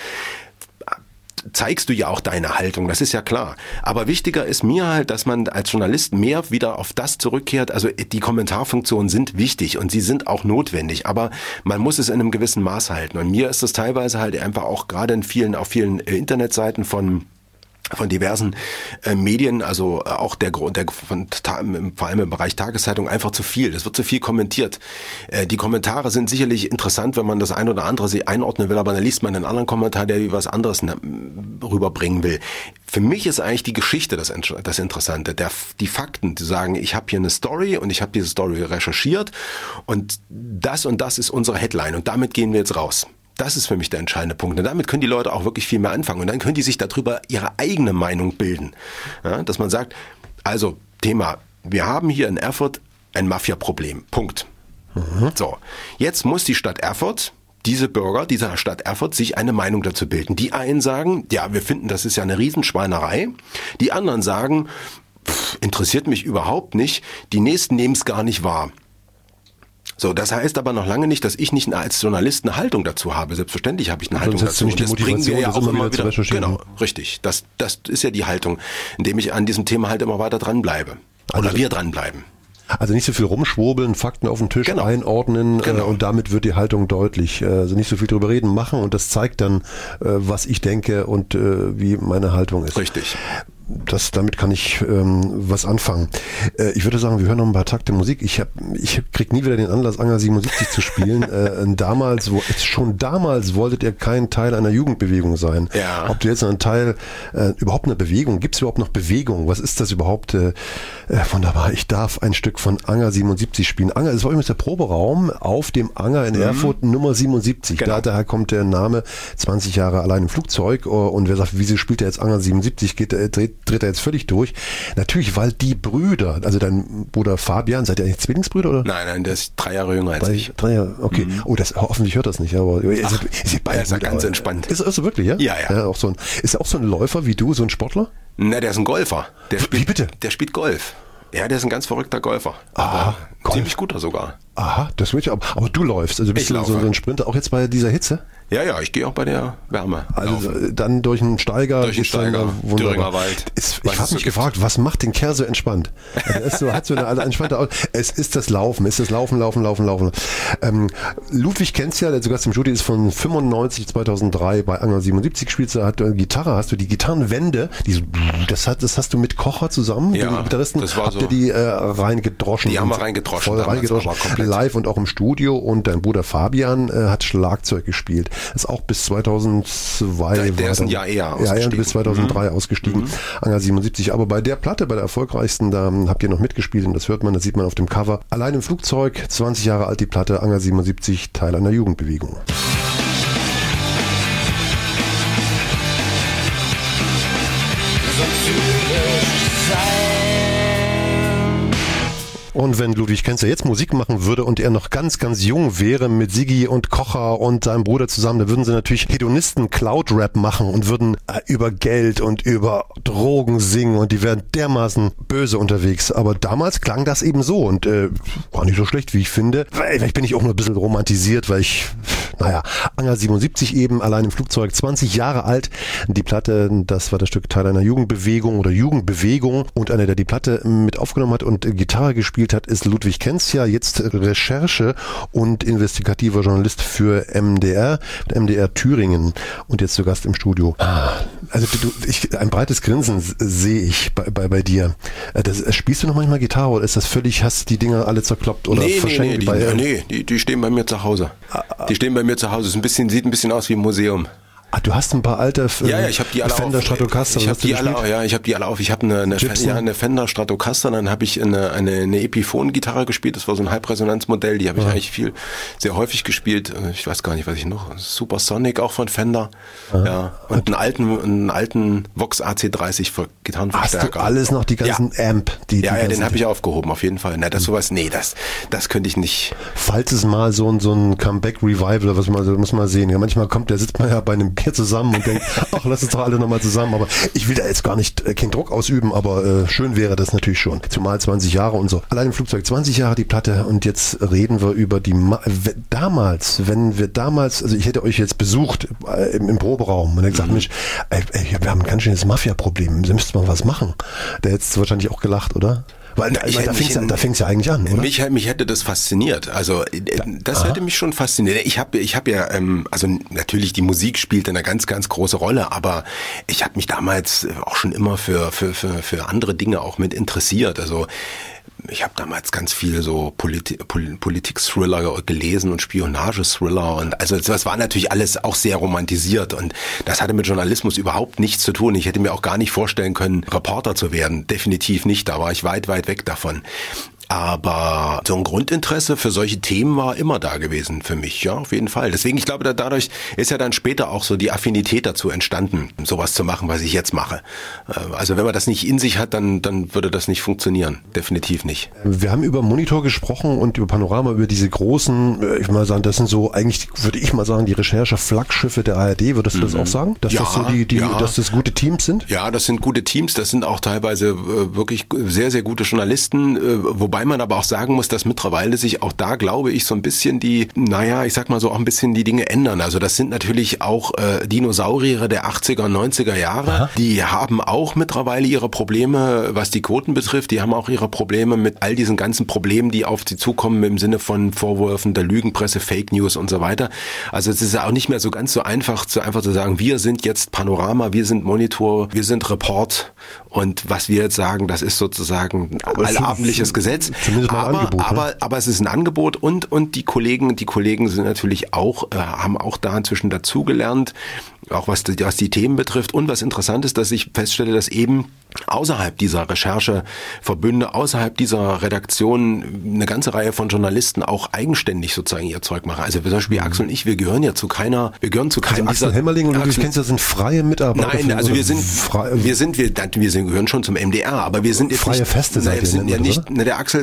zeigst du ja auch deine Haltung, das ist ja klar. Aber wichtiger ist mir halt, dass man als Journalist mehr wieder auf das zurückkehrt. Also die Kommentarfunktionen sind wichtig und sie sind auch notwendig, aber man muss es in einem gewissen Maß halten. Und mir ist das teilweise halt einfach auch gerade auf vielen Internetseiten von diversen Medien, also auch vor allem im Bereich Tageszeitung einfach zu viel. Das wird zu viel kommentiert. Die Kommentare sind sicherlich interessant, wenn man das ein oder andere sich einordnen will, aber dann liest man einen anderen Kommentar, der was anderes rüberbringen will. Für mich ist eigentlich die Geschichte das Interessante, die Fakten, zu sagen, ich habe hier eine Story und ich habe diese Story recherchiert und das ist unsere Headline und damit gehen wir jetzt raus. Das ist für mich der entscheidende Punkt. Und damit können die Leute auch wirklich viel mehr anfangen. Und dann können die sich darüber ihre eigene Meinung bilden. Ja, dass man sagt, also Thema, wir haben hier in Erfurt ein Mafia-Problem. Punkt. So, jetzt muss die Stadt Erfurt, diese Bürger dieser Stadt Erfurt, sich eine Meinung dazu bilden. Die einen sagen, ja, wir finden, das ist ja eine Riesenschweinerei. Die anderen sagen, interessiert mich überhaupt nicht. Die Nächsten nehmen es gar nicht wahr. So, das heißt aber noch lange nicht, dass ich nicht als Journalist eine Haltung dazu habe. Selbstverständlich habe ich eine Haltung dazu. Und das bringen wir ja auch immer wieder. Genau, richtig. Das ist ja die Haltung, indem ich an diesem Thema halt immer weiter dranbleibe. Oder wir dranbleiben. Also nicht so viel rumschwurbeln, Fakten auf den Tisch einordnen und damit wird die Haltung deutlich. Also nicht so viel drüber reden, machen und das zeigt dann, was ich denke und wie meine Haltung ist. Richtig. Damit kann ich was anfangen. Ich würde sagen, wir hören noch ein paar Takte Musik. Ich krieg nie wieder den Anlass, Anger 77 zu spielen. Schon damals wolltet ihr kein Teil einer Jugendbewegung sein. Ja. Ob du jetzt ein Teil, überhaupt eine Bewegung, gibt es überhaupt noch Bewegung? Was ist das überhaupt? Wunderbar, ich darf ein Stück von Anger 77 spielen. Anger, es war übrigens der Proberaum auf dem Anger in Erfurt Nummer 77. Genau. Daher kommt der Name 20 Jahre allein im Flugzeug und wer sagt, wieso spielt er jetzt Anger 77, dreht dreht er jetzt völlig durch. Natürlich, weil die Brüder, also dein Bruder Fabian, seid ihr eigentlich Zwillingsbrüder, oder? Nein, der ist 3 Jahre jünger als ich. 3 Jahre, okay. Oh, hoffentlich hört das nicht, aber ihr seid beide er ist ja ganz entspannt. Ist das so wirklich, ja? Ja. Ist er auch so ein Läufer wie du, so ein Sportler? Na, der ist ein Golfer. Wie bitte? Der spielt Golf. Ja, der ist ein ganz verrückter Golfer. Aha, aber ziemlich guter sogar. Aha, das wird ja, aber du läufst, also bist du so ein Sprinter, auch jetzt bei dieser Hitze? Ja, ich gehe auch bei der Wärme. Also dann durch einen Steiger. Durch den Steiger, Thüringer Wald. Ich habe mich gefragt, was macht den Kerl so entspannt? Also hat so eine entspannte Art. Es ist das Laufen. Ludwig kennst ja, der zu Gast im Studio ist von 95 2003 bei Anger 77 gespielt. Hat Gitarre, hast du die Gitarrenwände, das hast du mit Kocher zusammen, dem Gitarristen, das war habt ihr die reingedroschen? Die haben wir reingedroschen. Voll reingedroschen, live und auch im Studio, und dein Bruder Fabian hat Schlagzeug gespielt. Ist auch bis 2002. Der ist ein Jahr eher ausgestiegen. Ja, bis 2003 ausgestiegen. Anger 77. Aber bei der Platte, bei der erfolgreichsten, da habt ihr noch mitgespielt, und das hört man, das sieht man auf dem Cover. Allein im Flugzeug, 20 Jahre alt die Platte, Anger 77, Teil einer Jugendbewegung. Und wenn Ludwig Kenzer jetzt Musik machen würde und er noch ganz, ganz jung wäre mit Sigi und Kocher und seinem Bruder zusammen, dann würden sie natürlich Hedonisten Cloud-Rap machen und würden über Geld und über Drogen singen, und die wären dermaßen böse unterwegs. Aber damals klang das eben so, und war nicht so schlecht, wie ich finde. Vielleicht bin ich auch nur ein bisschen romantisiert, weil Anger 77 eben, allein im Flugzeug, 20 Jahre alt. Die Platte, das war das Stück Teil einer Jugendbewegung oder Jugendbewegung, und einer, der die Platte mit aufgenommen hat und Gitarre gespielt hat, ist Ludwig Kenzja, jetzt Recherche- und investigativer Journalist für MDR Thüringen, und jetzt zu Gast im Studio. Also ein breites Grinsen sehe ich bei dir. Spielst du noch manchmal Gitarre, oder ist das völlig, hast die Dinger alle zerkloppt oder verschenkt? Die stehen bei mir zu Hause. Die stehen bei mir zu Hause. Sieht ein bisschen aus wie ein Museum. Du hast ein paar alte ich habe die alle Fender auf. Stratocaster. Ich habe die alle auf. Ich habe eine Fender Stratocaster, dann habe ich eine Epiphone-Gitarre gespielt. Das war so ein Halbresonanzmodell, die habe ich eigentlich sehr häufig gespielt. Ich weiß gar nicht, was ich noch. Supersonic auch von Fender. Ja, und einen alten Vox AC30 für Gitarrenverstärker. Hast du alles noch, die ganzen Amp? Den habe ich aufgehoben, auf jeden Fall. Das könnte ich nicht. Falls es mal so ein Comeback-Revival, muss man sehen. Ja, manchmal sitzt man ja bei einem Bier zusammen und denkt, ach, lass uns doch alle nochmal zusammen. Aber ich will da jetzt gar nicht keinen Druck ausüben, aber schön wäre das natürlich schon. Zumal 20 Jahre und so. Allein im Flugzeug 20 Jahre die Platte, und jetzt reden wir über die damals, also ich hätte euch jetzt besucht im Proberaum und gesagt, Mensch, wir haben ein ganz schönes Mafia-Problem, Sie müssten mal was machen. Da hättest du wahrscheinlich auch gelacht, oder? Weil da fängt's ja eigentlich an, oder? Mich hätte das fasziniert. Also das hätte mich schon fasziniert. Ich habe ja, also natürlich die Musik spielt eine ganz, ganz große Rolle, aber ich habe mich damals auch schon immer für andere Dinge auch mit interessiert. Also ich habe damals ganz viel so Politik-Thriller gelesen und Spionage-Thriller, und also das war natürlich alles auch sehr romantisiert, und das hatte mit Journalismus überhaupt nichts zu tun. Ich hätte mir auch gar nicht vorstellen können, Reporter zu werden. Definitiv nicht. Da war ich weit, weit weg davon. Aber so ein Grundinteresse für solche Themen war immer da gewesen für mich, ja, auf jeden Fall. Deswegen, ich glaube, dadurch ist ja dann später auch so die Affinität dazu entstanden, sowas zu machen, was ich jetzt mache. Also wenn man das nicht in sich hat, dann würde das nicht funktionieren. Definitiv nicht. Wir haben über Monitor gesprochen und über Panorama, über diese großen, ich will mal sagen, das sind so eigentlich, würde ich mal sagen, die Recherche-Flaggschiffe der ARD. Würdest du das auch sagen? Dass das so dass das gute Teams sind? Ja, das sind gute Teams. Das sind auch teilweise wirklich sehr, sehr gute Journalisten, wobei man aber auch sagen muss, dass mittlerweile sich auch da, glaube ich, so ein bisschen die Dinge ändern. Also das sind natürlich auch Dinosaurier der 80er und 90er Jahre. Aha. Die haben auch mittlerweile ihre Probleme, was die Quoten betrifft. Die haben auch ihre Probleme mit all diesen ganzen Problemen, die auf sie zukommen im Sinne von Vorwürfen der Lügenpresse, Fake News und so weiter. Also es ist ja auch nicht mehr so ganz so einfach zu sagen, wir sind jetzt Panorama, wir sind Monitor, wir sind Report, und was wir jetzt sagen, das ist sozusagen allabendliches Gesetz. Zumindest mal ein Angebot. Aber es ist ein Angebot, und die Kollegen sind natürlich auch, haben auch da inzwischen dazugelernt, auch was die Themen betrifft. Und was interessant ist, dass ich feststelle, dass eben außerhalb dieser Rechercheverbünde, außerhalb dieser Redaktion eine ganze Reihe von Journalisten auch eigenständig sozusagen ihr Zeug machen. Also zum Beispiel Axel und ich, wir gehören zu keinem also Axel Hemmerling und du kennst ja, sind freie Mitarbeiter. Nein, also wir gehören schon zum MDR, aber wir sind jetzt freie nicht, Feste seid ihr, sind ja nicht, der Axel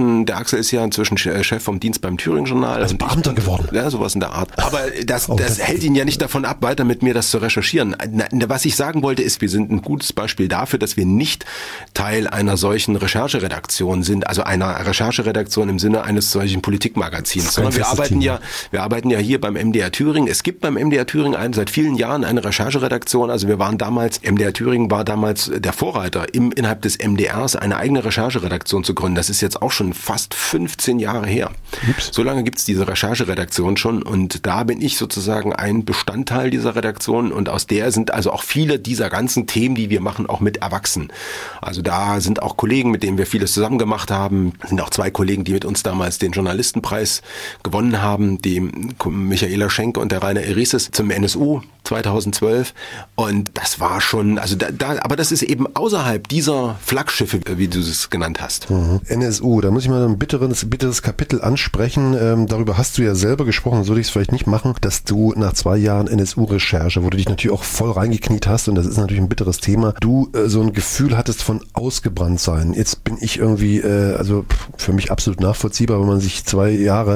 ist ja inzwischen Chef vom Dienst beim Thüringen-Journal. Also Beamter geworden. Ja, sowas in der Art. Aber das hält ihn ja nicht davon ab, weiter mit mir das zu recherchieren. Was ich sagen wollte ist, wir sind ein gutes Beispiel dafür, dass wir nicht Teil einer solchen Rechercheredaktion sind, also einer Rechercheredaktion im Sinne eines solchen Politikmagazins, sondern wir arbeiten ja hier beim MDR Thüringen. Es gibt beim MDR Thüringen seit vielen Jahren eine Rechercheredaktion, also MDR Thüringen war damals der Vorreiter, innerhalb des MDRs eine eigene Rechercheredaktion zu gründen. Das ist jetzt auch schon fast 15 Jahre her. Ups. So lange gibt's diese Rechercheredaktion schon und da bin ich sozusagen ein Bestandteil dieser Redaktion und aus der sind also auch viele dieser ganzen Themen, die wir machen, auch mit erwachsen. Also da sind auch Kollegen, mit denen wir vieles zusammen gemacht haben. Es sind auch 2 Kollegen, die mit uns damals den Journalistenpreis gewonnen haben, die Michaela Schenke und der Rainer Erises zum NSU 2012. Und das war schon, also aber das ist eben außerhalb dieser Flaggschiffe, wie du es genannt hast. NSU, da muss ich mal ein bitteres Kapitel ansprechen. Darüber hast du ja selber gesprochen, so würde ich es vielleicht nicht machen, dass du nach 2 Jahren NSU-Recherche, wo du dich natürlich auch voll reingekniet hast und das ist natürlich ein bitteres Thema, du so ein Gefühl hattest von ausgebrannt sein. Jetzt bin ich irgendwie, also für mich absolut nachvollziehbar, wenn man sich 2 Jahre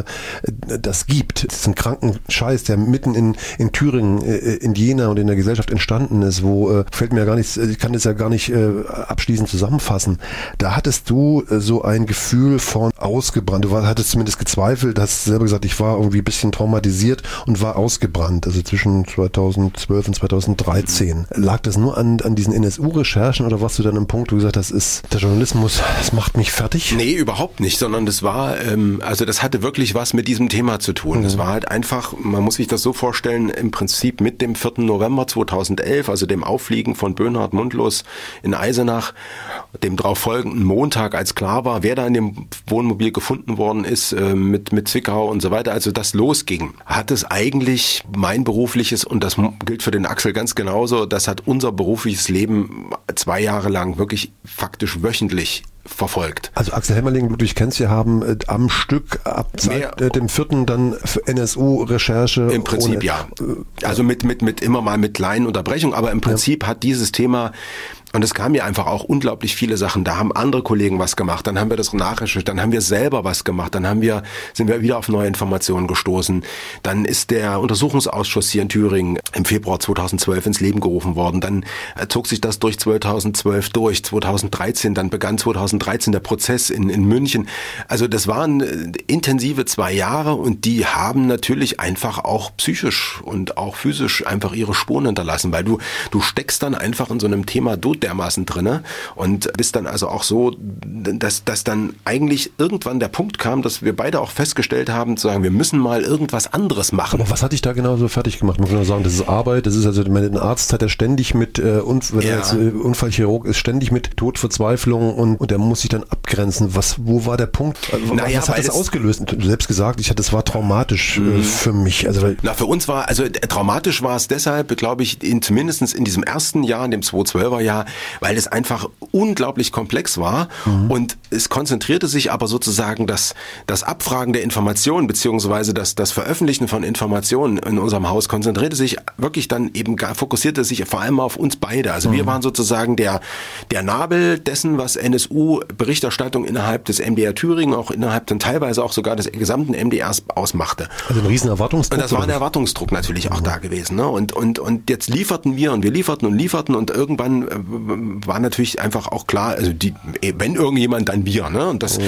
das gibt. Das ist ein kranken Scheiß, der mitten in Thüringen, in Jena und in der Gesellschaft entstanden ist, wo fällt mir gar nichts, ich kann das ja gar nicht abschließend zusammenfassen. Da hattest du so ein Gefühl von ausgebrannt. Du hattest zumindest gezweifelt, hast selber gesagt, ich war irgendwie ein bisschen traumatisiert und war ausgebrannt, also zwischen 2012 und 2013. Lag das nur an diesen NSU-Recherchen oder warst du dann am Punkt, wo du gesagt hast, das ist der Journalismus, das macht mich fertig? Nee, überhaupt nicht, sondern das war, also das hatte wirklich was mit diesem Thema zu tun. Das war halt einfach, man muss sich das so vorstellen, im Prinzip mit dem 4. November 2011, also dem Auffliegen von Böhnhardt Mundlos in Eisenach, dem darauf folgenden Montag, als klar war, wer da in dem Wohnmobil gefunden worden ist, mit Zwickau und so weiter, also das losging, hat es eigentlich mein berufliches, und das gilt für den Axel ganz genauso, das hat unser berufliches Leben 2 Jahre lang wirklich faktisch wöchentlich verfolgt. Also Axel Hemmerling, Ludwig Kenzje haben am Stück ab dem 4. dann NSU-Recherche. Im Prinzip ja. Also mit immer mal mit kleinen Unterbrechungen, aber im Prinzip hat dieses Thema, und es kamen ja einfach auch unglaublich viele Sachen. Da haben andere Kollegen was gemacht, dann haben wir das nachrecherchiert, dann haben wir selber was gemacht, dann sind wir wieder auf neue Informationen gestoßen. Dann ist der Untersuchungsausschuss hier in Thüringen im Februar 2012 ins Leben gerufen worden. Dann zog sich das durch 2012 durch, 2013, dann begann 2013 der Prozess in München. Also das waren intensive 2 Jahre und die haben natürlich einfach auch psychisch und auch physisch einfach ihre Spuren hinterlassen, weil du steckst dann einfach in so einem Thema dermaßen drinne und bist dann also auch so, dass dann eigentlich irgendwann der Punkt kam, dass wir beide auch festgestellt haben, zu sagen, wir müssen mal irgendwas anderes machen. Aber was hat dich da genau so fertig gemacht? Man kann nur sagen, das ist Arbeit, das ist also, ein Arzt hat ja ständig mit, wenn er jetzt Unfallchirurg ist, ständig mit Todverzweiflung und der muss sich dann abgrenzen. Wo war der Punkt? Was hat das ausgelöst? Du hast selbst gesagt, das war traumatisch für mich. Also, für uns war, also traumatisch war es deshalb, glaube ich, zumindest in diesem ersten Jahr, in dem 2012er Jahr, weil es einfach unglaublich komplex war und es konzentrierte sich aber sozusagen das Abfragen der Informationen beziehungsweise das Veröffentlichen von Informationen in unserem Haus konzentrierte sich wirklich dann eben fokussierte sich vor allem auf uns beide. Also wir waren sozusagen der Nabel dessen, was NSU-Berichterstattung innerhalb des MDR Thüringen, auch innerhalb dann teilweise auch sogar des gesamten MDRs ausmachte. Also ein riesen Erwartungsdruck. Und das war ein Erwartungsdruck natürlich auch da gewesen. Ne? Und jetzt lieferten wir lieferten und irgendwann war natürlich einfach auch klar, also wenn irgendjemand, dann wir, ne? Und das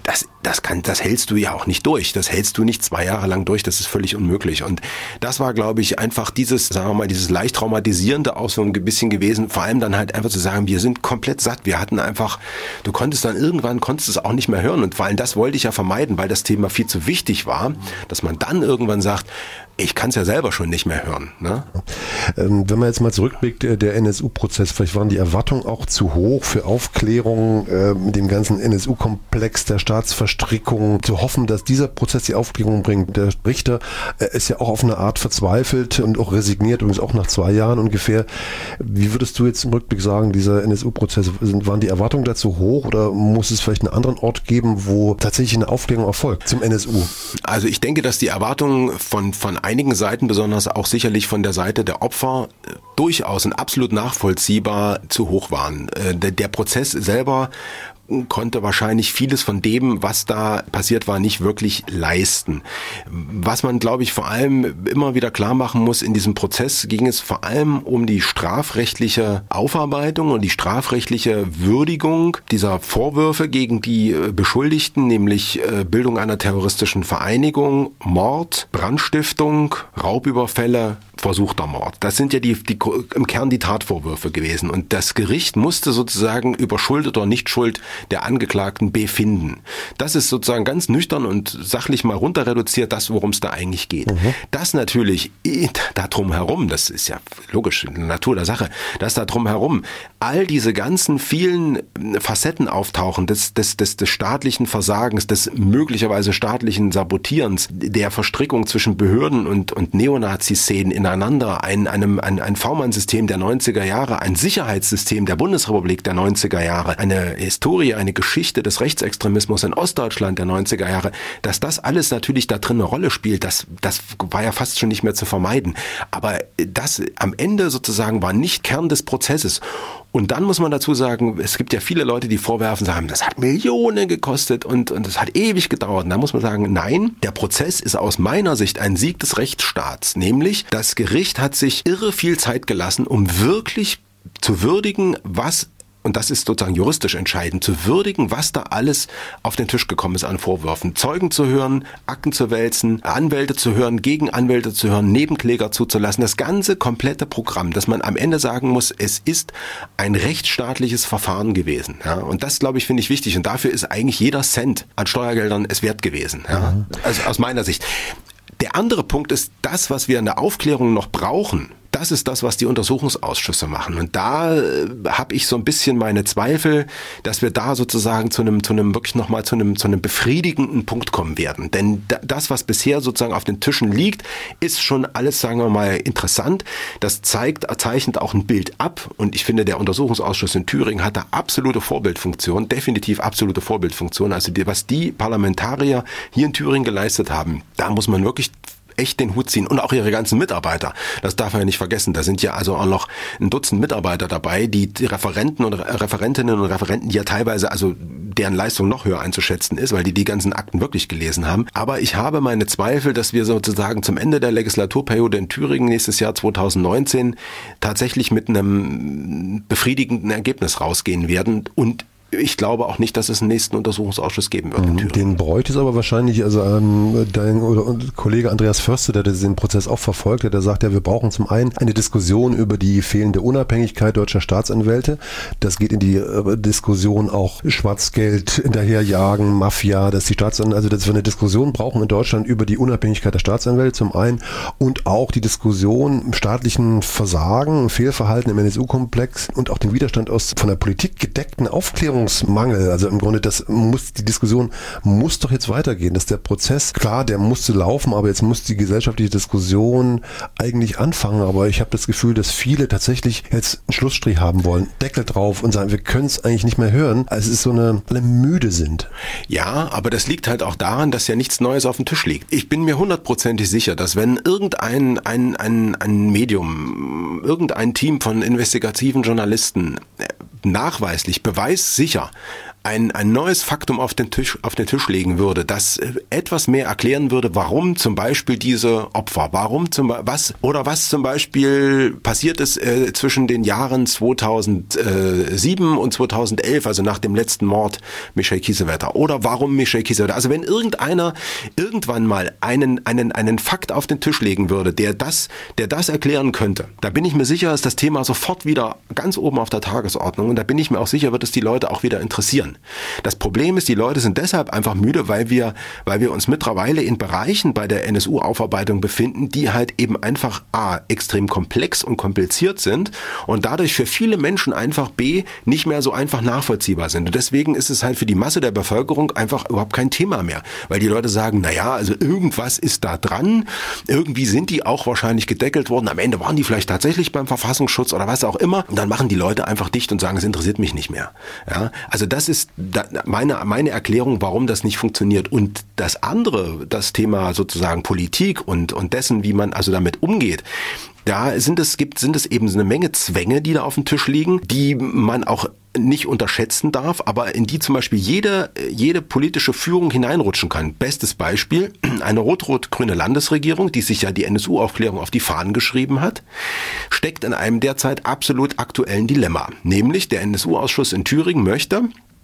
hältst du ja auch nicht durch. Das hältst du nicht 2 Jahre lang durch. Das ist völlig unmöglich. Und das war, glaube ich, einfach dieses leicht traumatisierende auch so ein bisschen gewesen. Vor allem dann halt einfach zu sagen, wir sind komplett satt. Wir hatten einfach, du konntest es auch nicht mehr hören. Und vor allem das wollte ich ja vermeiden, weil das Thema viel zu wichtig war, dass man dann irgendwann sagt, ich kann es ja selber schon nicht mehr hören. Ne? Wenn man jetzt mal zurückblickt, der NSU-Prozess, vielleicht waren die Erwartungen auch zu hoch für Aufklärung mit dem ganzen NSU-Komplex der Staatsverstrickung, zu hoffen, dass dieser Prozess die Aufklärung bringt? Der Richter ist ja auch auf eine Art verzweifelt und auch resigniert, übrigens auch nach 2 Jahren ungefähr. Wie würdest du jetzt im Rückblick sagen, dieser NSU-Prozess, waren die Erwartungen dazu hoch oder muss es vielleicht einen anderen Ort geben, wo tatsächlich eine Aufklärung erfolgt zum NSU? Also ich denke, dass die Erwartungen von einigen Seiten, besonders auch sicherlich von der Seite der Opfer, durchaus und absolut nachvollziehbar zu hoch waren. Der Prozess selber konnte wahrscheinlich vieles von dem, was da passiert war, nicht wirklich leisten. Was man, glaube ich, vor allem immer wieder klar machen muss, in diesem Prozess ging es vor allem um die strafrechtliche Aufarbeitung und die strafrechtliche Würdigung dieser Vorwürfe gegen die Beschuldigten, nämlich Bildung einer terroristischen Vereinigung, Mord, Brandstiftung, Raubüberfälle, versuchter Mord. Das sind ja im Kern die Tatvorwürfe gewesen. Und das Gericht musste sozusagen über Schuld oder Nichtschuld der Angeklagten befinden. Das ist sozusagen ganz nüchtern und sachlich mal runter reduziert, das, worum es da eigentlich geht. Das natürlich da drum herum, das ist ja logisch in der Natur der Sache, dass da drum herum all diese ganzen vielen Facetten auftauchen des staatlichen Versagens, des möglicherweise staatlichen Sabotierens, der Verstrickung zwischen Behörden und Neonazi-Szenen ineinander, ein V-Mann-System der 90er Jahre, ein Sicherheitssystem der Bundesrepublik der 90er Jahre, eine Historie, eine Geschichte des Rechtsextremismus in Ostdeutschland der 90er Jahre, dass das alles natürlich da drin eine Rolle spielt, das war ja fast schon nicht mehr zu vermeiden. Aber das am Ende sozusagen war nicht Kern des Prozesses. Und dann muss man dazu sagen, es gibt ja viele Leute, die vorwerfen, sagen, das hat Millionen gekostet und das hat ewig gedauert. Und da muss man sagen, nein, der Prozess ist aus meiner Sicht ein Sieg des Rechtsstaats. Nämlich, das Gericht hat sich irre viel Zeit gelassen, um wirklich zu würdigen, und das ist sozusagen juristisch entscheidend, zu würdigen, was da alles auf den Tisch gekommen ist an Vorwürfen. Zeugen zu hören, Akten zu wälzen, Anwälte zu hören, Gegenanwälte zu hören, Nebenkläger zuzulassen. Das ganze komplette Programm, dass man am Ende sagen muss, es ist ein rechtsstaatliches Verfahren gewesen. Ja, und das, glaube ich, finde ich wichtig. Und dafür ist eigentlich jeder Cent an Steuergeldern es wert gewesen. Ja, also aus meiner Sicht. Der andere Punkt ist, das, was wir in der Aufklärung noch brauchen, das ist das, was die Untersuchungsausschüsse machen. Und da habe ich so ein bisschen meine Zweifel, dass wir da sozusagen zu einem befriedigenden Punkt kommen werden. Denn das, was bisher sozusagen auf den Tischen liegt, ist schon alles, sagen wir mal, interessant. Das zeichnet auch ein Bild ab. Und ich finde, der Untersuchungsausschuss in Thüringen hat da absolute Vorbildfunktion, definitiv absolute Vorbildfunktion. Also was die Parlamentarier hier in Thüringen geleistet haben, da muss man wirklich echt den Hut ziehen und auch ihre ganzen Mitarbeiter. Das darf man ja nicht vergessen. Da sind ja also auch noch ein Dutzend Mitarbeiter dabei, die Referenten und Referentinnen und Referenten, die ja teilweise, also deren Leistung noch höher einzuschätzen ist, weil die ganzen Akten wirklich gelesen haben. Aber ich habe meine Zweifel, dass wir sozusagen zum Ende der Legislaturperiode in Thüringen nächstes Jahr 2019 tatsächlich mit einem befriedigenden Ergebnis rausgehen werden. Und ich glaube auch nicht, dass es einen nächsten Untersuchungsausschuss geben wird in Thüringen. Den bräuchte es aber wahrscheinlich, also dein Kollege Andreas Förster, der den Prozess auch verfolgt hat, der sagt ja, wir brauchen zum einen eine Diskussion über die fehlende Unabhängigkeit deutscher Staatsanwälte. Das geht in die Diskussion auch Schwarzgeld hinterherjagen, Mafia, dass die Staatsanwälte, also dass wir eine Diskussion brauchen in Deutschland über die Unabhängigkeit der Staatsanwälte zum einen und auch die Diskussion im staatlichen Versagen, Fehlverhalten im NSU-Komplex und auch den Widerstand aus von der Politik gedeckten Aufklärungsmangel. Also im Grunde, die Diskussion muss doch jetzt weitergehen, dass der Prozess, klar, der musste laufen, aber jetzt muss die gesellschaftliche Diskussion eigentlich anfangen. Aber ich habe das Gefühl, dass viele tatsächlich jetzt einen Schlussstrich haben wollen, Deckel drauf und sagen, wir können es eigentlich nicht mehr hören. Also es ist so alle müde sind. Ja, aber das liegt halt auch daran, dass ja nichts Neues auf dem Tisch liegt. Ich bin mir 100%ig sicher, dass wenn irgendein ein Medium, irgendein Team von investigativen Journalisten nachweislich, beweissicher ein neues Faktum auf den Tisch legen würde, das etwas mehr erklären würde, warum zum Beispiel diese Opfer, was zum Beispiel passiert ist zwischen den Jahren 2007 und 2011, also nach dem letzten Mord Michel Kiesewetter, oder warum Michel Kiesewetter. Also wenn irgendeiner irgendwann mal einen Fakt auf den Tisch legen würde, der das erklären könnte, da bin ich mir sicher, ist das Thema sofort wieder ganz oben auf der Tagesordnung und da bin ich mir auch sicher, wird es die Leute auch wieder interessieren. funktionieren. Das Problem ist, die Leute sind deshalb einfach müde, weil wir uns mittlerweile in Bereichen bei der NSU-Aufarbeitung befinden, die halt eben einfach A, extrem komplex und kompliziert sind und dadurch für viele Menschen einfach B, nicht mehr so einfach nachvollziehbar sind. Und deswegen ist es halt für die Masse der Bevölkerung einfach überhaupt kein Thema mehr, weil die Leute sagen, naja, also irgendwas ist da dran, irgendwie sind die auch wahrscheinlich gedeckelt worden, am Ende waren die vielleicht tatsächlich beim Verfassungsschutz oder was auch immer, und dann machen die Leute einfach dicht und sagen, es interessiert mich nicht mehr. Ja, also das ist meine Erklärung, warum das nicht funktioniert. Und das andere, das Thema sozusagen Politik und dessen, wie man also damit umgeht, da sind es eben so eine Menge Zwänge, die da auf dem Tisch liegen, die man auch nicht unterschätzen darf, aber in die zum Beispiel jede politische Führung hineinrutschen kann. Bestes Beispiel, eine rot-rot-grüne Landesregierung, die sich ja die NSU-Aufklärung auf die Fahnen geschrieben hat, steckt in einem derzeit absolut aktuellen Dilemma. Nämlich der NSU-Ausschuss in Thüringen möchte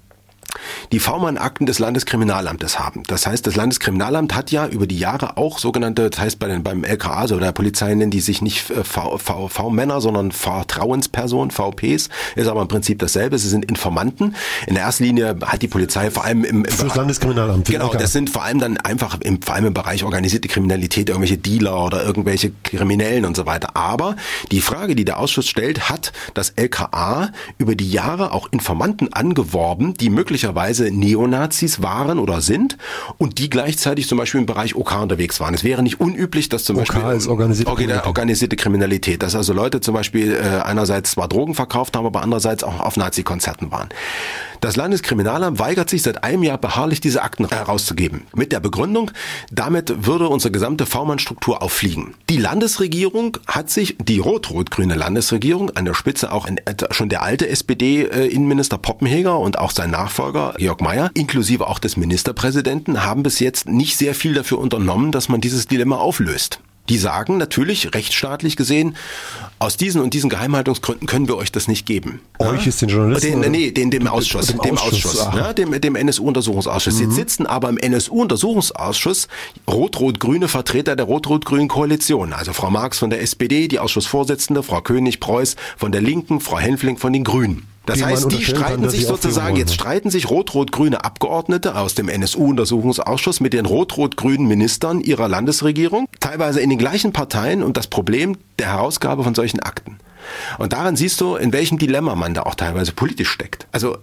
die V-Mann-Akten des Landeskriminalamtes haben. Das heißt, das Landeskriminalamt hat ja über die Jahre auch sogenannte, das heißt beim LKA, also der Polizei nennen die sich nicht V-Männer, sondern Vertrauenspersonen, VPs, ist aber im Prinzip dasselbe. Sie sind Informanten. In der ersten Linie hat die Polizei vor allem im fürs Landeskriminalamt. Genau, das sind vor allem dann einfach vor allem im Bereich organisierte Kriminalität, irgendwelche Dealer oder irgendwelche Kriminellen und so weiter. Aber die Frage, die der Ausschuss stellt, hat das LKA über die Jahre auch Informanten angeworben, die möglicherweise Neonazis waren oder sind und die gleichzeitig zum Beispiel im Bereich OK unterwegs waren. Es wäre nicht unüblich, dass zum Beispiel ist organisierte Kriminalität, dass also Leute zum Beispiel einerseits zwar Drogen verkauft haben, aber andererseits auch auf Nazi-Konzerten waren. Das Landeskriminalamt weigert sich seit einem Jahr beharrlich, diese Akten herauszugeben. Mit der Begründung, damit würde unsere gesamte V-Mann-Struktur auffliegen. Die Landesregierung hat sich, die rot-rot-grüne Landesregierung, an der Spitze auch schon der alte SPD-Innenminister Poppenheger und auch sein Nachfolger Georg Mayer, inklusive auch des Ministerpräsidenten, haben bis jetzt nicht sehr viel dafür unternommen, dass man dieses Dilemma auflöst. Die sagen natürlich, rechtsstaatlich gesehen, aus diesen und diesen Geheimhaltungsgründen können wir euch das nicht geben. Euch ist den Journalisten? Dem Ausschuss. Dem NSU-Untersuchungsausschuss. Jetzt sitzen aber im NSU-Untersuchungsausschuss rot-rot-grüne Vertreter der rot-rot-grünen Koalition. Also Frau Marx von der SPD, die Ausschussvorsitzende, Frau König-Preuß von der Linken, Frau Henfling von den Grünen. Das heißt, die streiten sich sozusagen, jetzt streiten sich rot-rot-grüne Abgeordnete aus dem NSU-Untersuchungsausschuss mit den rot-rot-grünen Ministern ihrer Landesregierung, teilweise in den gleichen Parteien, und das Problem der Herausgabe von solchen Akten. Und daran siehst du, in welchem Dilemma man da auch teilweise politisch steckt. Also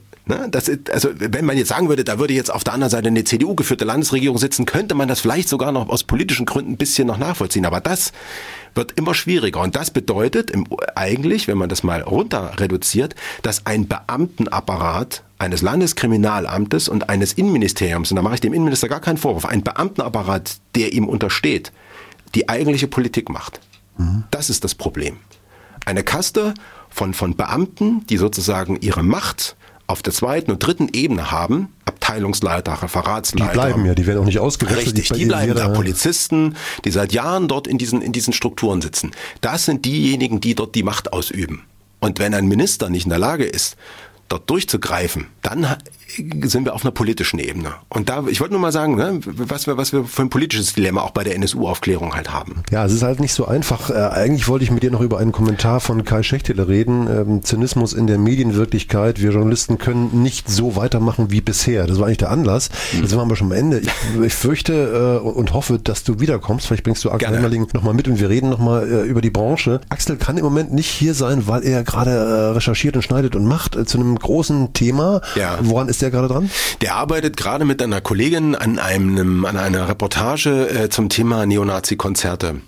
wenn man jetzt sagen würde, da würde jetzt auf der anderen Seite eine CDU-geführte Landesregierung sitzen, könnte man das vielleicht sogar noch aus politischen Gründen ein bisschen noch nachvollziehen. Aber das wird immer schwieriger. Und das bedeutet eigentlich, wenn man das mal runter reduziert, dass ein Beamtenapparat eines Landeskriminalamtes und eines Innenministeriums, und da mache ich dem Innenminister gar keinen Vorwurf, ein Beamtenapparat, der ihm untersteht, die eigentliche Politik macht. Das ist das Problem. Eine Kaste von Beamten, die sozusagen ihre Macht auf der zweiten und dritten Ebene haben, Abteilungsleiter, Referatsleiter. Die bleiben ja, die werden auch nicht ausgewechselt. Richtig, die bleiben da. Polizisten, die seit Jahren dort in diesen Strukturen sitzen. Das sind diejenigen, die dort die Macht ausüben. Und wenn ein Minister nicht in der Lage ist, dort durchzugreifen, dann sind wir auf einer politischen Ebene. Und da, ich wollte nur mal sagen, ne, was wir für ein politisches Dilemma auch bei der NSU-Aufklärung halt haben. Ja, es ist halt nicht so einfach. Eigentlich wollte ich mit dir noch über einen Kommentar von Kai Schächtele reden. Zynismus in der Medienwirklichkeit. Wir Journalisten können nicht so weitermachen wie bisher. Das war eigentlich der Anlass. Jetzt sind wir aber schon am Ende. Ich fürchte und hoffe, dass du wiederkommst. Vielleicht bringst du Axel Hemmerling nochmal mit und wir reden nochmal über die Branche. Axel kann im Moment nicht hier sein, weil er gerade recherchiert und schneidet und macht zu einem großen Thema. Ja. Woran ist der gerade dran? Der arbeitet gerade mit einer Kollegin an einer Reportage zum Thema Neonazi-Konzerte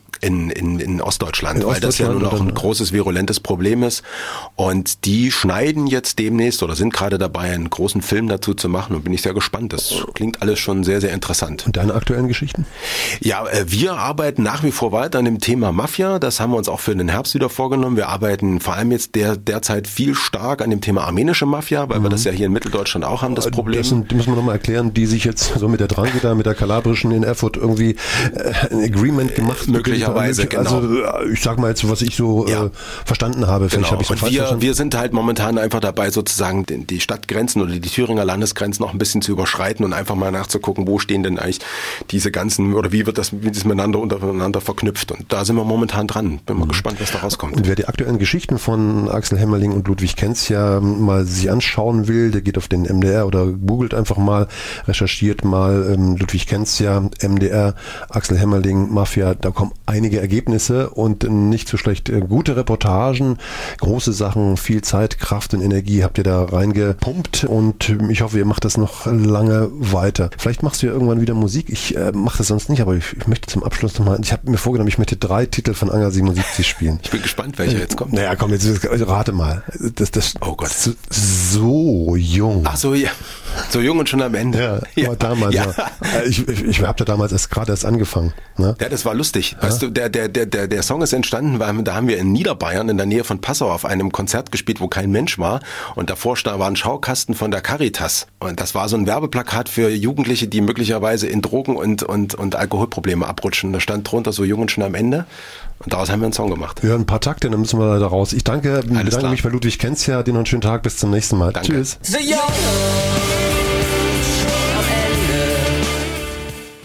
in Ostdeutschland, weil das ja nun auch ein großes, virulentes Problem ist. Und die schneiden jetzt demnächst oder sind gerade dabei, einen großen Film dazu zu machen, und bin ich sehr gespannt. Das klingt alles schon sehr, sehr interessant. Und deine aktuellen Geschichten? Ja, wir arbeiten nach wie vor weiter an dem Thema Mafia. Das haben wir uns auch für den Herbst wieder vorgenommen. Wir arbeiten vor allem jetzt derzeit viel stark an dem Thema armenische Mafia, weil wir das ja hier in Mitteldeutschland auch haben, das Problem. Die müssen wir nochmal erklären, die sich jetzt so mit der Drangheta, mit der kalabrischen in Erfurt irgendwie ein Agreement gemacht haben. Möglicherweise, genau. Also ich sag mal jetzt, was ich so verstanden habe. Vielleicht habe ich falsch verstanden. Wir sind halt momentan einfach dabei, sozusagen die Stadtgrenzen oder die Thüringer Landesgrenzen noch ein bisschen zu überschreiten und einfach mal nachzugucken, wo stehen denn eigentlich diese ganzen, oder wie wie das miteinander verknüpft. Und da sind wir momentan dran. Bin mal gespannt, was da rauskommt. Und wer die aktuellen Geschichten von Axel Hemmerling und Ludwig Kenzja mal sich anschauen will, der geht auf den MDR oder googelt einfach mal, recherchiert mal Ludwig Kenzja, MDR, Axel Hemmerling, Mafia, da kommen einige Ergebnisse und nicht so schlecht gute Reportagen, große Sachen, viel Zeit, Kraft und Energie habt ihr da reingepumpt und ich hoffe, ihr macht das noch lange weiter. Vielleicht machst du ja irgendwann wieder Musik. Ich mache das sonst nicht, aber ich möchte zum Abschluss nochmal, ich habe mir vorgenommen, ich möchte 3 Titel von Anger 77 spielen. Ich bin gespannt, welcher jetzt kommt. Naja, komm, jetzt rate mal. Das oh Gott. So jung. Ach so, ja. So jung und schon am Ende. Ja, aber damals. Ja. Ich habe da damals gerade erst angefangen. Ne? Ja, das war lustig. Ja? Weißt du, der Song ist entstanden, weil da haben wir in Niederbayern in der Nähe von Passau auf einem Konzert gespielt, wo kein Mensch war. Und davor war ein Schaukasten von der Caritas. Und das war so ein Werbeplakat für Jugendliche, die möglicherweise in Drogen und Alkoholprobleme abrutschen. Da stand drunter so jung und schon am Ende. Und daraus haben wir einen Song gemacht. Ja, ein paar Takte, dann müssen wir leider raus. Ich bedanke mich bei Ludwig Kenzja. Dir noch einen schönen Tag. Bis zum nächsten Mal. Danke. Tschüss.